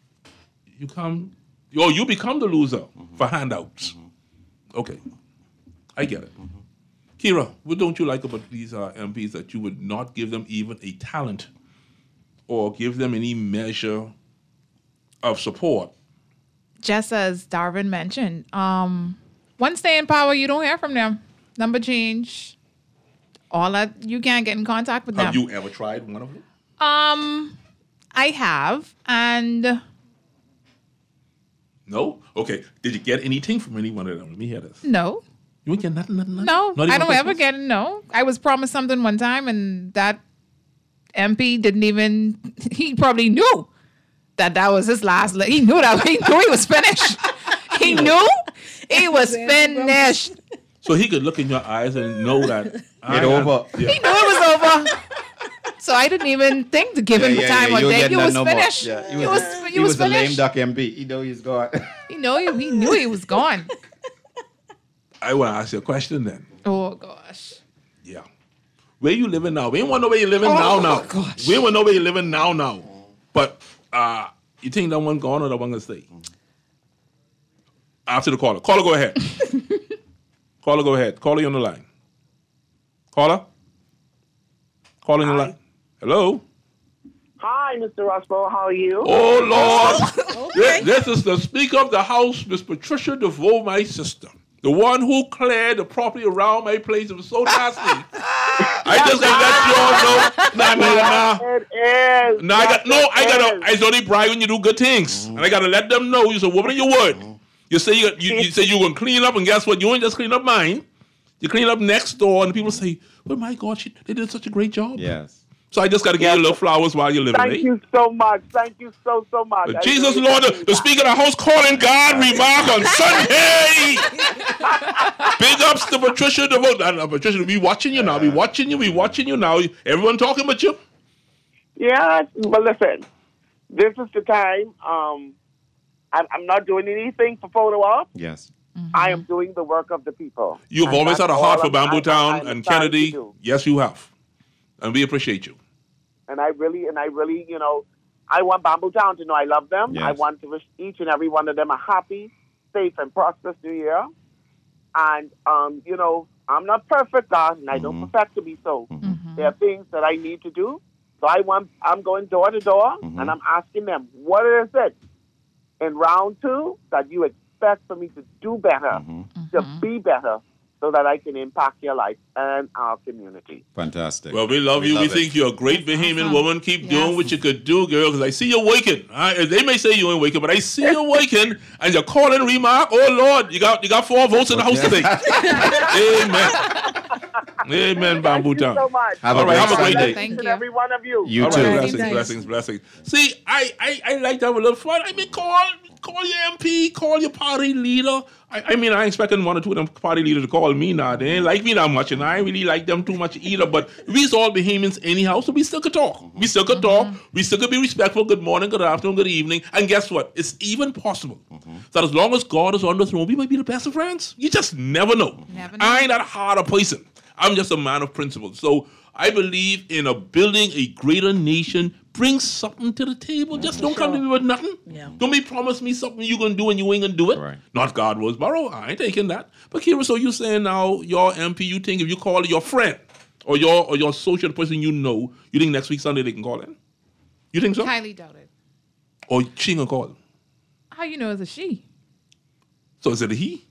you come, or you become the loser for handouts. Okay, I get it. Kira, what don't you like about these uh, M Ps that you would not give them even a talent or give them any measure of support? Just as Darwin mentioned, um, once they in power, you don't hear from them. Number change. All that, you can't get in contact with Have them. you ever tried one of them? Um, I have, and No? Okay. Did you get anything from any one of them? Let me hear this. no, You ain't get nothing, nothing, nothing? no, Not even I don't ever Christmas? get it. No, I was promised something one time, and that M P didn't even. He probably knew that that was his last. le- He knew that. He knew he was finished. He knew he was finished. So he could look in your eyes and know that I Get over. Yeah. He knew it was over. So I didn't even think to give Yeah, him yeah, time yeah, or you'll day. get He none was no more. finished. Yeah, He was. He, he was, was a lame finished. duck M P. He know he's gone. He know he, he knew he was gone. I want to ask you a question then. Oh gosh. Yeah. Where you living now? We ain't want to know where you living now Oh, now. gosh. We ain't want to know where you living now now. But uh, you think that one gone or that one gonna stay? After the caller. Caller, go ahead. Caller, go ahead. Caller, you on the line. Caller? Caller on the line. Hello? Hi, Mister Rosborough. How are you? Oh, Lord. This, this is the Speaker of the House, Miss Patricia DeVoe, my sister. The one who cleared the property around my place. It was so nasty. I just gotta let you all know. Nah, nah, nah. It is. No, I got no. I gotta. I only brag when you do good things, and I gotta let them know you're a woman of your word. You say you, you, you say you're gonna clean up, and guess what? You ain't just clean up mine. You clean up next door, and people say, "Well, my God, she, they did such a great job." Yes. So I just got to give you a little flowers while you're living, Thank eh? you so much. Thank you so, so much. I Jesus, really Lord, the, appreciate the that. Speaker of the House calling God remark on Sunday. Big ups to Patricia. The, uh, Patricia, we watching you now. We watching you. We watching you now. Everyone talking about you. Yeah, but listen, this is the time. Um, I'm, I'm not doing anything for photo op. Yes. I am doing the work of the people. You've And always that's had a heart all for I'm- Bamboo I- Town I'm and assigned to Kennedy. do. Yes, you have. And we appreciate you. And I really, and I really, you know, I want Bamboo Town to know I love them. Yes. I want to wish each and every one of them a happy, safe, and prosperous new year. And, um, you know, I'm not perfect, God, and I don't perfect to be so. There are things that I need to do. So I want, I'm going door to door, and I'm asking them, what is it in round two that you expect for me to do better, to be better, so that I can impact your life and our community. Fantastic. Well, we love We you. love we it. think you're a great Bahamian woman. Keep doing what you could do, girl, because I see you waking. All right? They may say you ain't waking, but I see you waking, and you're calling remark. Oh, Lord, you got you got four votes in the House today. Amen. Amen, Bamboo Thank you Town. so much. Have a great Have a Sunday. great day. Each and every one of you. All right, blessings, blessings, blessings. See, I, I, I like to have a little fun. I mean, call call your M P, call your party leader. I, I mean, I ain't expecting one or two of them party leaders to call me now. They ain't like me that much, and I ain't really like them too much either. But we's all Bahamians anyhow, so we still could talk. We still could talk. We still could be respectful. Good morning, good afternoon, good evening. And guess what? It's even possible that as long as God is on the throne, we might be the best of friends. You just never know. Never I ain't that hard a person. I'm just a man of principles. So I believe in a building a greater nation. Bring something to the table. Just don't come to me with nothing. Yeah. Don't be promise me something you're going to do and you ain't going to do it. Right. Not God Roseboro. I ain't taking that. But Kira, so you saying now your M P, you think if you call your friend or your or your social person you know, you think next week Sunday they can call in? You think so? Highly doubt it. Or she ain't going to call? How you know it's a she? So is it a he?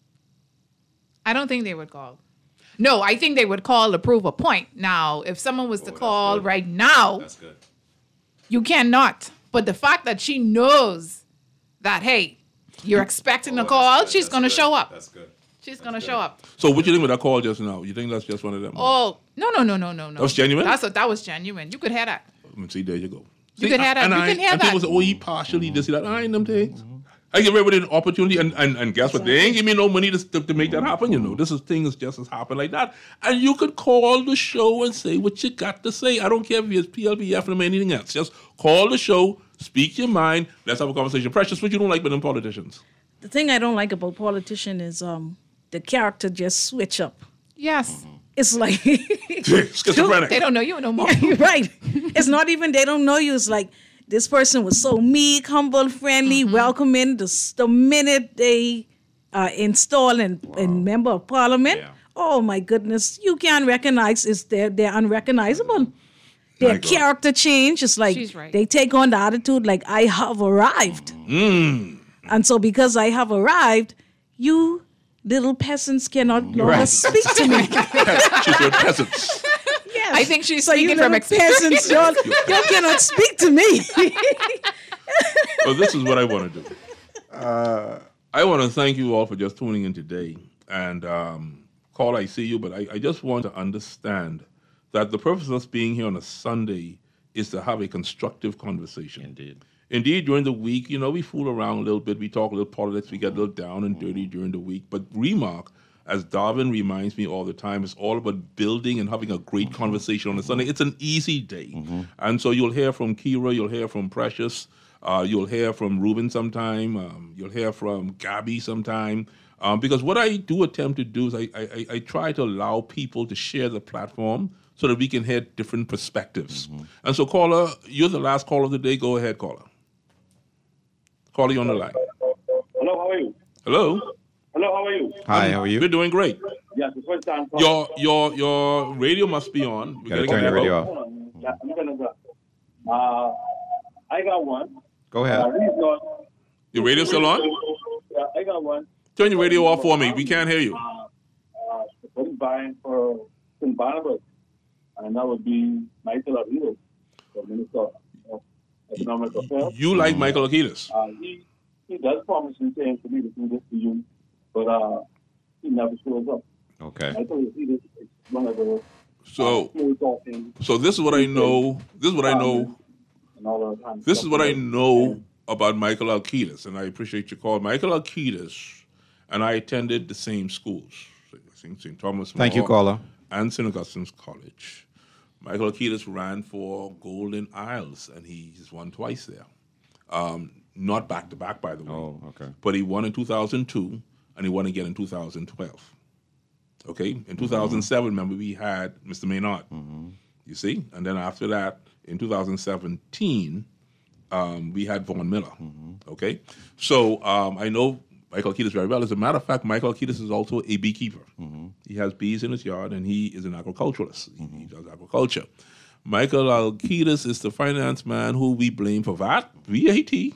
I don't think they would call. No, I think they would call to prove a point. Now, if someone was to call right now, That's good. you cannot. But the fact that she knows that, hey, you're expecting a call, she's going to show up. That's good. She's going to show up. So what you think with that call just now? You think that's just one of them? Oh, no, no, no, no, no, no. That was genuine? That's a, that was genuine. You could hear that. See, there you go. You can hear that. And You I, can hear and that. people say, oh, he partially this, that. I ain't them things. I give everybody an opportunity, and, and, and guess what? They ain't give me no money to, to, to make that happen, you know. This is things just as happen like that. And you could call the show and say what you got to say. I don't care if it's P L B F or anything else. Just call the show, speak your mind, let's have a conversation. Precious, what you don't like with them politicians? The thing I don't like about politician is um the character just switch up. Yes. It's like schizophrenic. They don't know you no more. Right. It's not even they don't know you. It's like this person was so meek, humble, friendly, welcoming. The, the minute they uh, install and, and member of parliament, oh my goodness, you can't recognize. It's they're they're unrecognizable. Their My God. character change. It's like She's right. they take on the attitude like I have arrived, Mm. and so because I have arrived, you little peasants cannot longer Right. speak to me. She's with peasants. Yes. I think she's so you speaking from little experience. peasants, y'all, y'all cannot speak to me. Well, this is what I want to do. Uh, I want to thank you all for just tuning in today. And um, call, I see you, but I, I just want to understand that the purpose of us being here on a Sunday is to have a constructive conversation. Indeed. Indeed, during the week, you know, we fool around a little bit. We talk a little politics. We get a little down and dirty during the week. But remark, as Darwin reminds me all the time, it's all about building and having a great conversation on a Sunday. It's an easy day. And so you'll hear from Kira, you'll hear from Precious, uh, you'll hear from Ruben sometime, um, you'll hear from Gabby sometime. Um, because what I do attempt to do is I, I, I try to allow people to share the platform so that we can hear different perspectives. And so, caller, you're the last caller of the day. Go ahead, caller. Caller, you on the line. Hello, how are you? Hello. Hello, how are you? Hi, how are you? We're doing great. Yes, the first time. calling. Your your your radio must be on. We Gotta gotta turn get your that radio out. off. Hold on. Yeah, I'm gonna go. Uh, I got one. Go ahead. Uh, he's not. Your radio still on? Yeah, I got one. Turn your radio off for me. We can't hear you. Uh, uh, putting buying for Saint Barnabas, and that would be Michael Aviles, the Minister of Economic Affairs. You like Michael Akitas. Uh, he he does promise me saying for me to do this for you, but uh, he never shows up. Okay. Michael Aviles is one of the So, smooth talking. so this is what I know. This is what I know. And all that kind of This stuff. is what I know about Michael Alkitis, and I appreciate your call. Michael Alkitis and I attended the same schools, Saint Thomas Thank you, More caller. and Saint Augustine's College. Michael Alkitis ran for Golden Isles, and he's won twice there. Um, not back to back, by the way. Oh, okay. But he won in two thousand two, and he won again in two thousand twelve. Okay? In two thousand seven, remember, we had Mister Maynard. You see? And then after that, in two thousand seventeen, um, we had Vaughn Miller. Okay? So um, I know Michael Alkitis very well. As a matter of fact, Michael Alkitis is also a beekeeper. He has bees in his yard, and he is an agriculturalist. He, he does agriculture. Michael Alkitis is the finance man who we blame for V A T, V A T.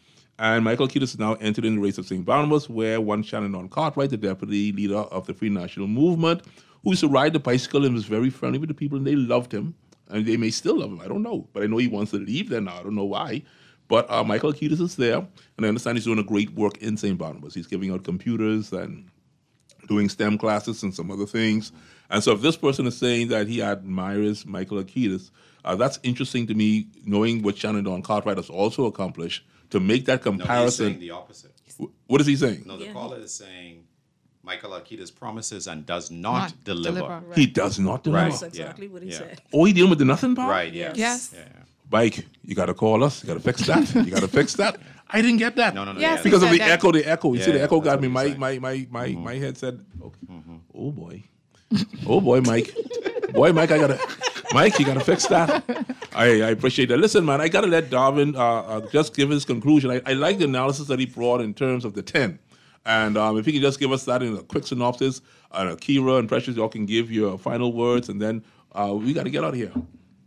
And Michael Alkitis is now entered in the race of Saint Barnabas, where one Shannon Cartwright, the deputy leader of the Free National Movement, who used to ride the bicycle and was very friendly with the people, and they loved him. And they may still love him. I don't know. But I know he wants to leave there now. I don't know why. But uh, Michael Alkitis is there, and I understand he's doing a great work in Saint Barnabas. He's giving out computers and doing STEM classes and some other things. And so if this person is saying that he admires Michael Alkitis, uh, that's interesting to me, knowing what Shannon Dawn Cartwright has also accomplished, to make that No, he's comparison. saying the opposite. Wh- What is he saying? No, the Yeah. caller is saying Michael Alkitis promises and does not, Not deliver. deliver. He does not deliver. Right. That's exactly what he Yeah. said. Oh, he dealing with the nothing part? Right, yes. Yes. Yeah. Mike, you got to call us. You got to fix that. You got to fix that. I didn't get that. No, no, no. Yes, yeah, Because he of the said that. echo, the echo. You see, Yeah, the echo that's got what me. he's My, saying. my, my, my, my head said, okay. Oh, boy. Oh, boy, Mike. Boy, Mike, I got to, Mike, you got to fix that. I, I appreciate that. Listen, man, I got to let Darwin uh, uh, just give his conclusion. I, I like the analysis that he brought in terms of the ten. And um, if he can just give us that in a quick synopsis, and uh, Kira and Precious, y'all can give your final words, and then uh, we got to get out of here.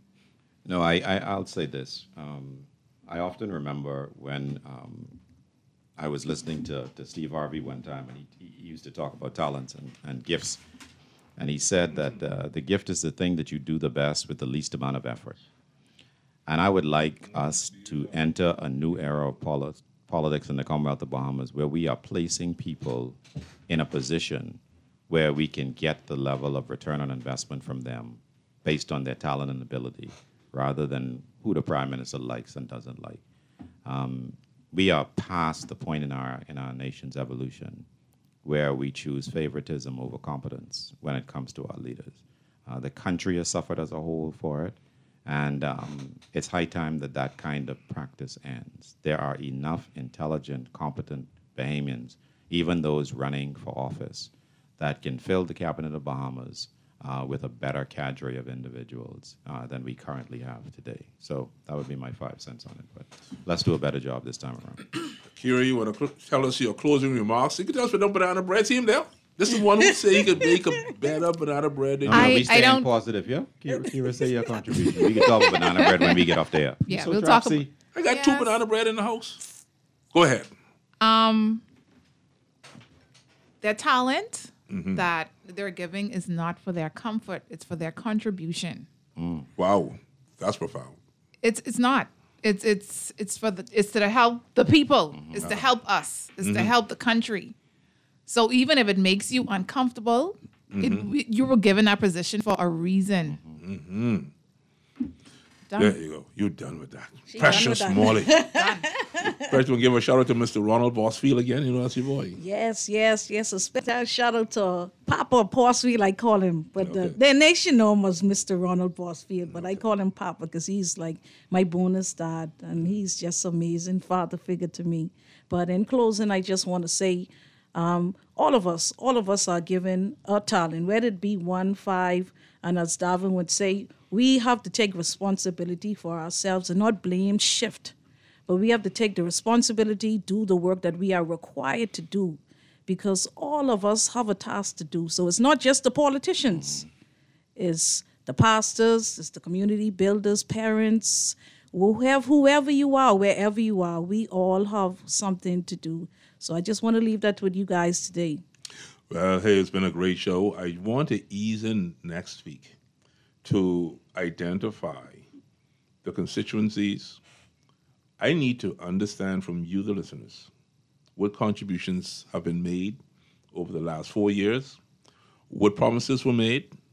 No, I, I, I'll say this. Um, I often remember when um, I was listening to, to Steve Harvey one time, and he, he used to talk about talents and, and gifts. And he said that uh, the gift is the thing that you do the best with the least amount of effort. And I would like us to enter a new era of poli- politics in the Commonwealth of Bahamas where we are placing people in a position where we can get the level of return on investment from them based on their talent and ability, rather than who the Prime Minister likes and doesn't like. Um, we are past the point in our in our nation's evolution where we choose favoritism over competence when it comes to our leaders. Uh, the country has suffered as a whole for it, and um, it's high time that that kind of practice ends. There are enough intelligent, competent Bahamians, even those running for office, that can fill the cabinet of Bahamas uh, with a better cadre of individuals uh, than we currently have today. So that would be my five cents on it. But let's do a better job this time around. Kira, you want to cl- tell us your closing remarks? You can tell us for no banana bread. See him there? This is one who say he could make a better banana bread. No, than no, you. we staying don't- positive, yeah? Kira, Kira, say your contribution. We can talk about banana bread when we get off there. Yeah, So we'll talk about. Dropsy, I got two banana bread in the house. Go ahead. Um, their talent Mm-hmm. that they're giving is not for their comfort; it's for their contribution. Wow, that's profound. It's it's not. It's it's it's for the it's to help the people. It's to help us. It's to help the country. So even if it makes you uncomfortable, it, you were given that position for a reason. Mm-hmm. Done. There you go. You're done with that. She Precious done with that. Molly. First, we'll give a shout out to Mister Ronald Bossfield again. You know, that's your boy. Yes, yes, yes. A special shout out to Papa Bossfield, I call him. But Okay. the, the nation know him as Mister Ronald Bossfield, but I call him Papa because he's like my bonus dad, and he's just amazing father figure to me. But in closing, I just want to say, um, all of us, all of us are given a talent, whether it be one, five, and as Darwin would say, we have to take responsibility for ourselves and not blame shift. But we have to take the responsibility, do the work that we are required to do, because all of us have a task to do. So it's not just the politicians. It's the pastors, it's the community builders, parents, whoever, whoever you are, wherever you are, we all have something to do. So I just want to leave that with you guys today. Well, hey, it's been a great show. I want to ease in next week to identify the constituencies. I need to understand from you, the listeners, what contributions have been made over the last four years, what promises were made,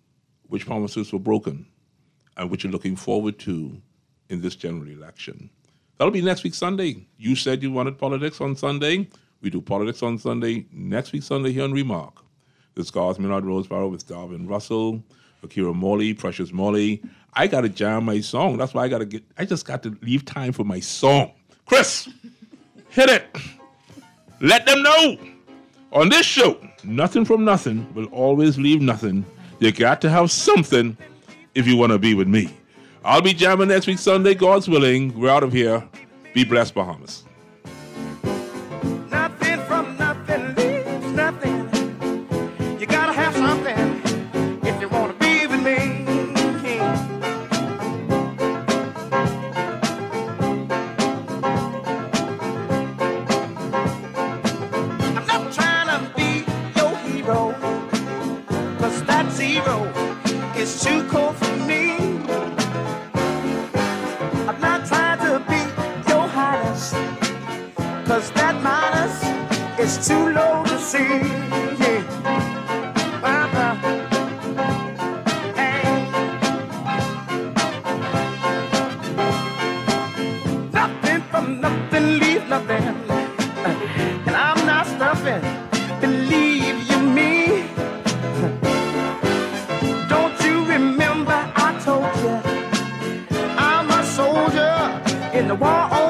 which promises were broken, and which you're looking forward to in this general election. That'll be next week Sunday. You said you wanted politics on Sunday. We do politics on Sunday. Next week Sunday here on Remark. This is Garth Millard Roseborough with Darvin Russell, Akira Morley, Precious Morley. I got to jam my song. That's why I got to get, I just got to leave time for my song. Chris, hit it. Let them know. On this show, nothing from nothing will always leave nothing. You got to have something if you want to be with me. I'll be jamming next week Sunday, God's willing. We're out of here. Be blessed, Bahamas. Nothing from nothing leaves nothing. You gotta have something if you want to be with me. I'm not trying to be your hero, 'cause that zero is too cold for me. I'm not trying to be your highness, 'cause that minus is too low to see. Yeah. Uh-huh. Hey. Nothing from nothing, leave nothing. And I'm not stuffing, believe you me. Don't you remember I told you I'm a soldier in the war?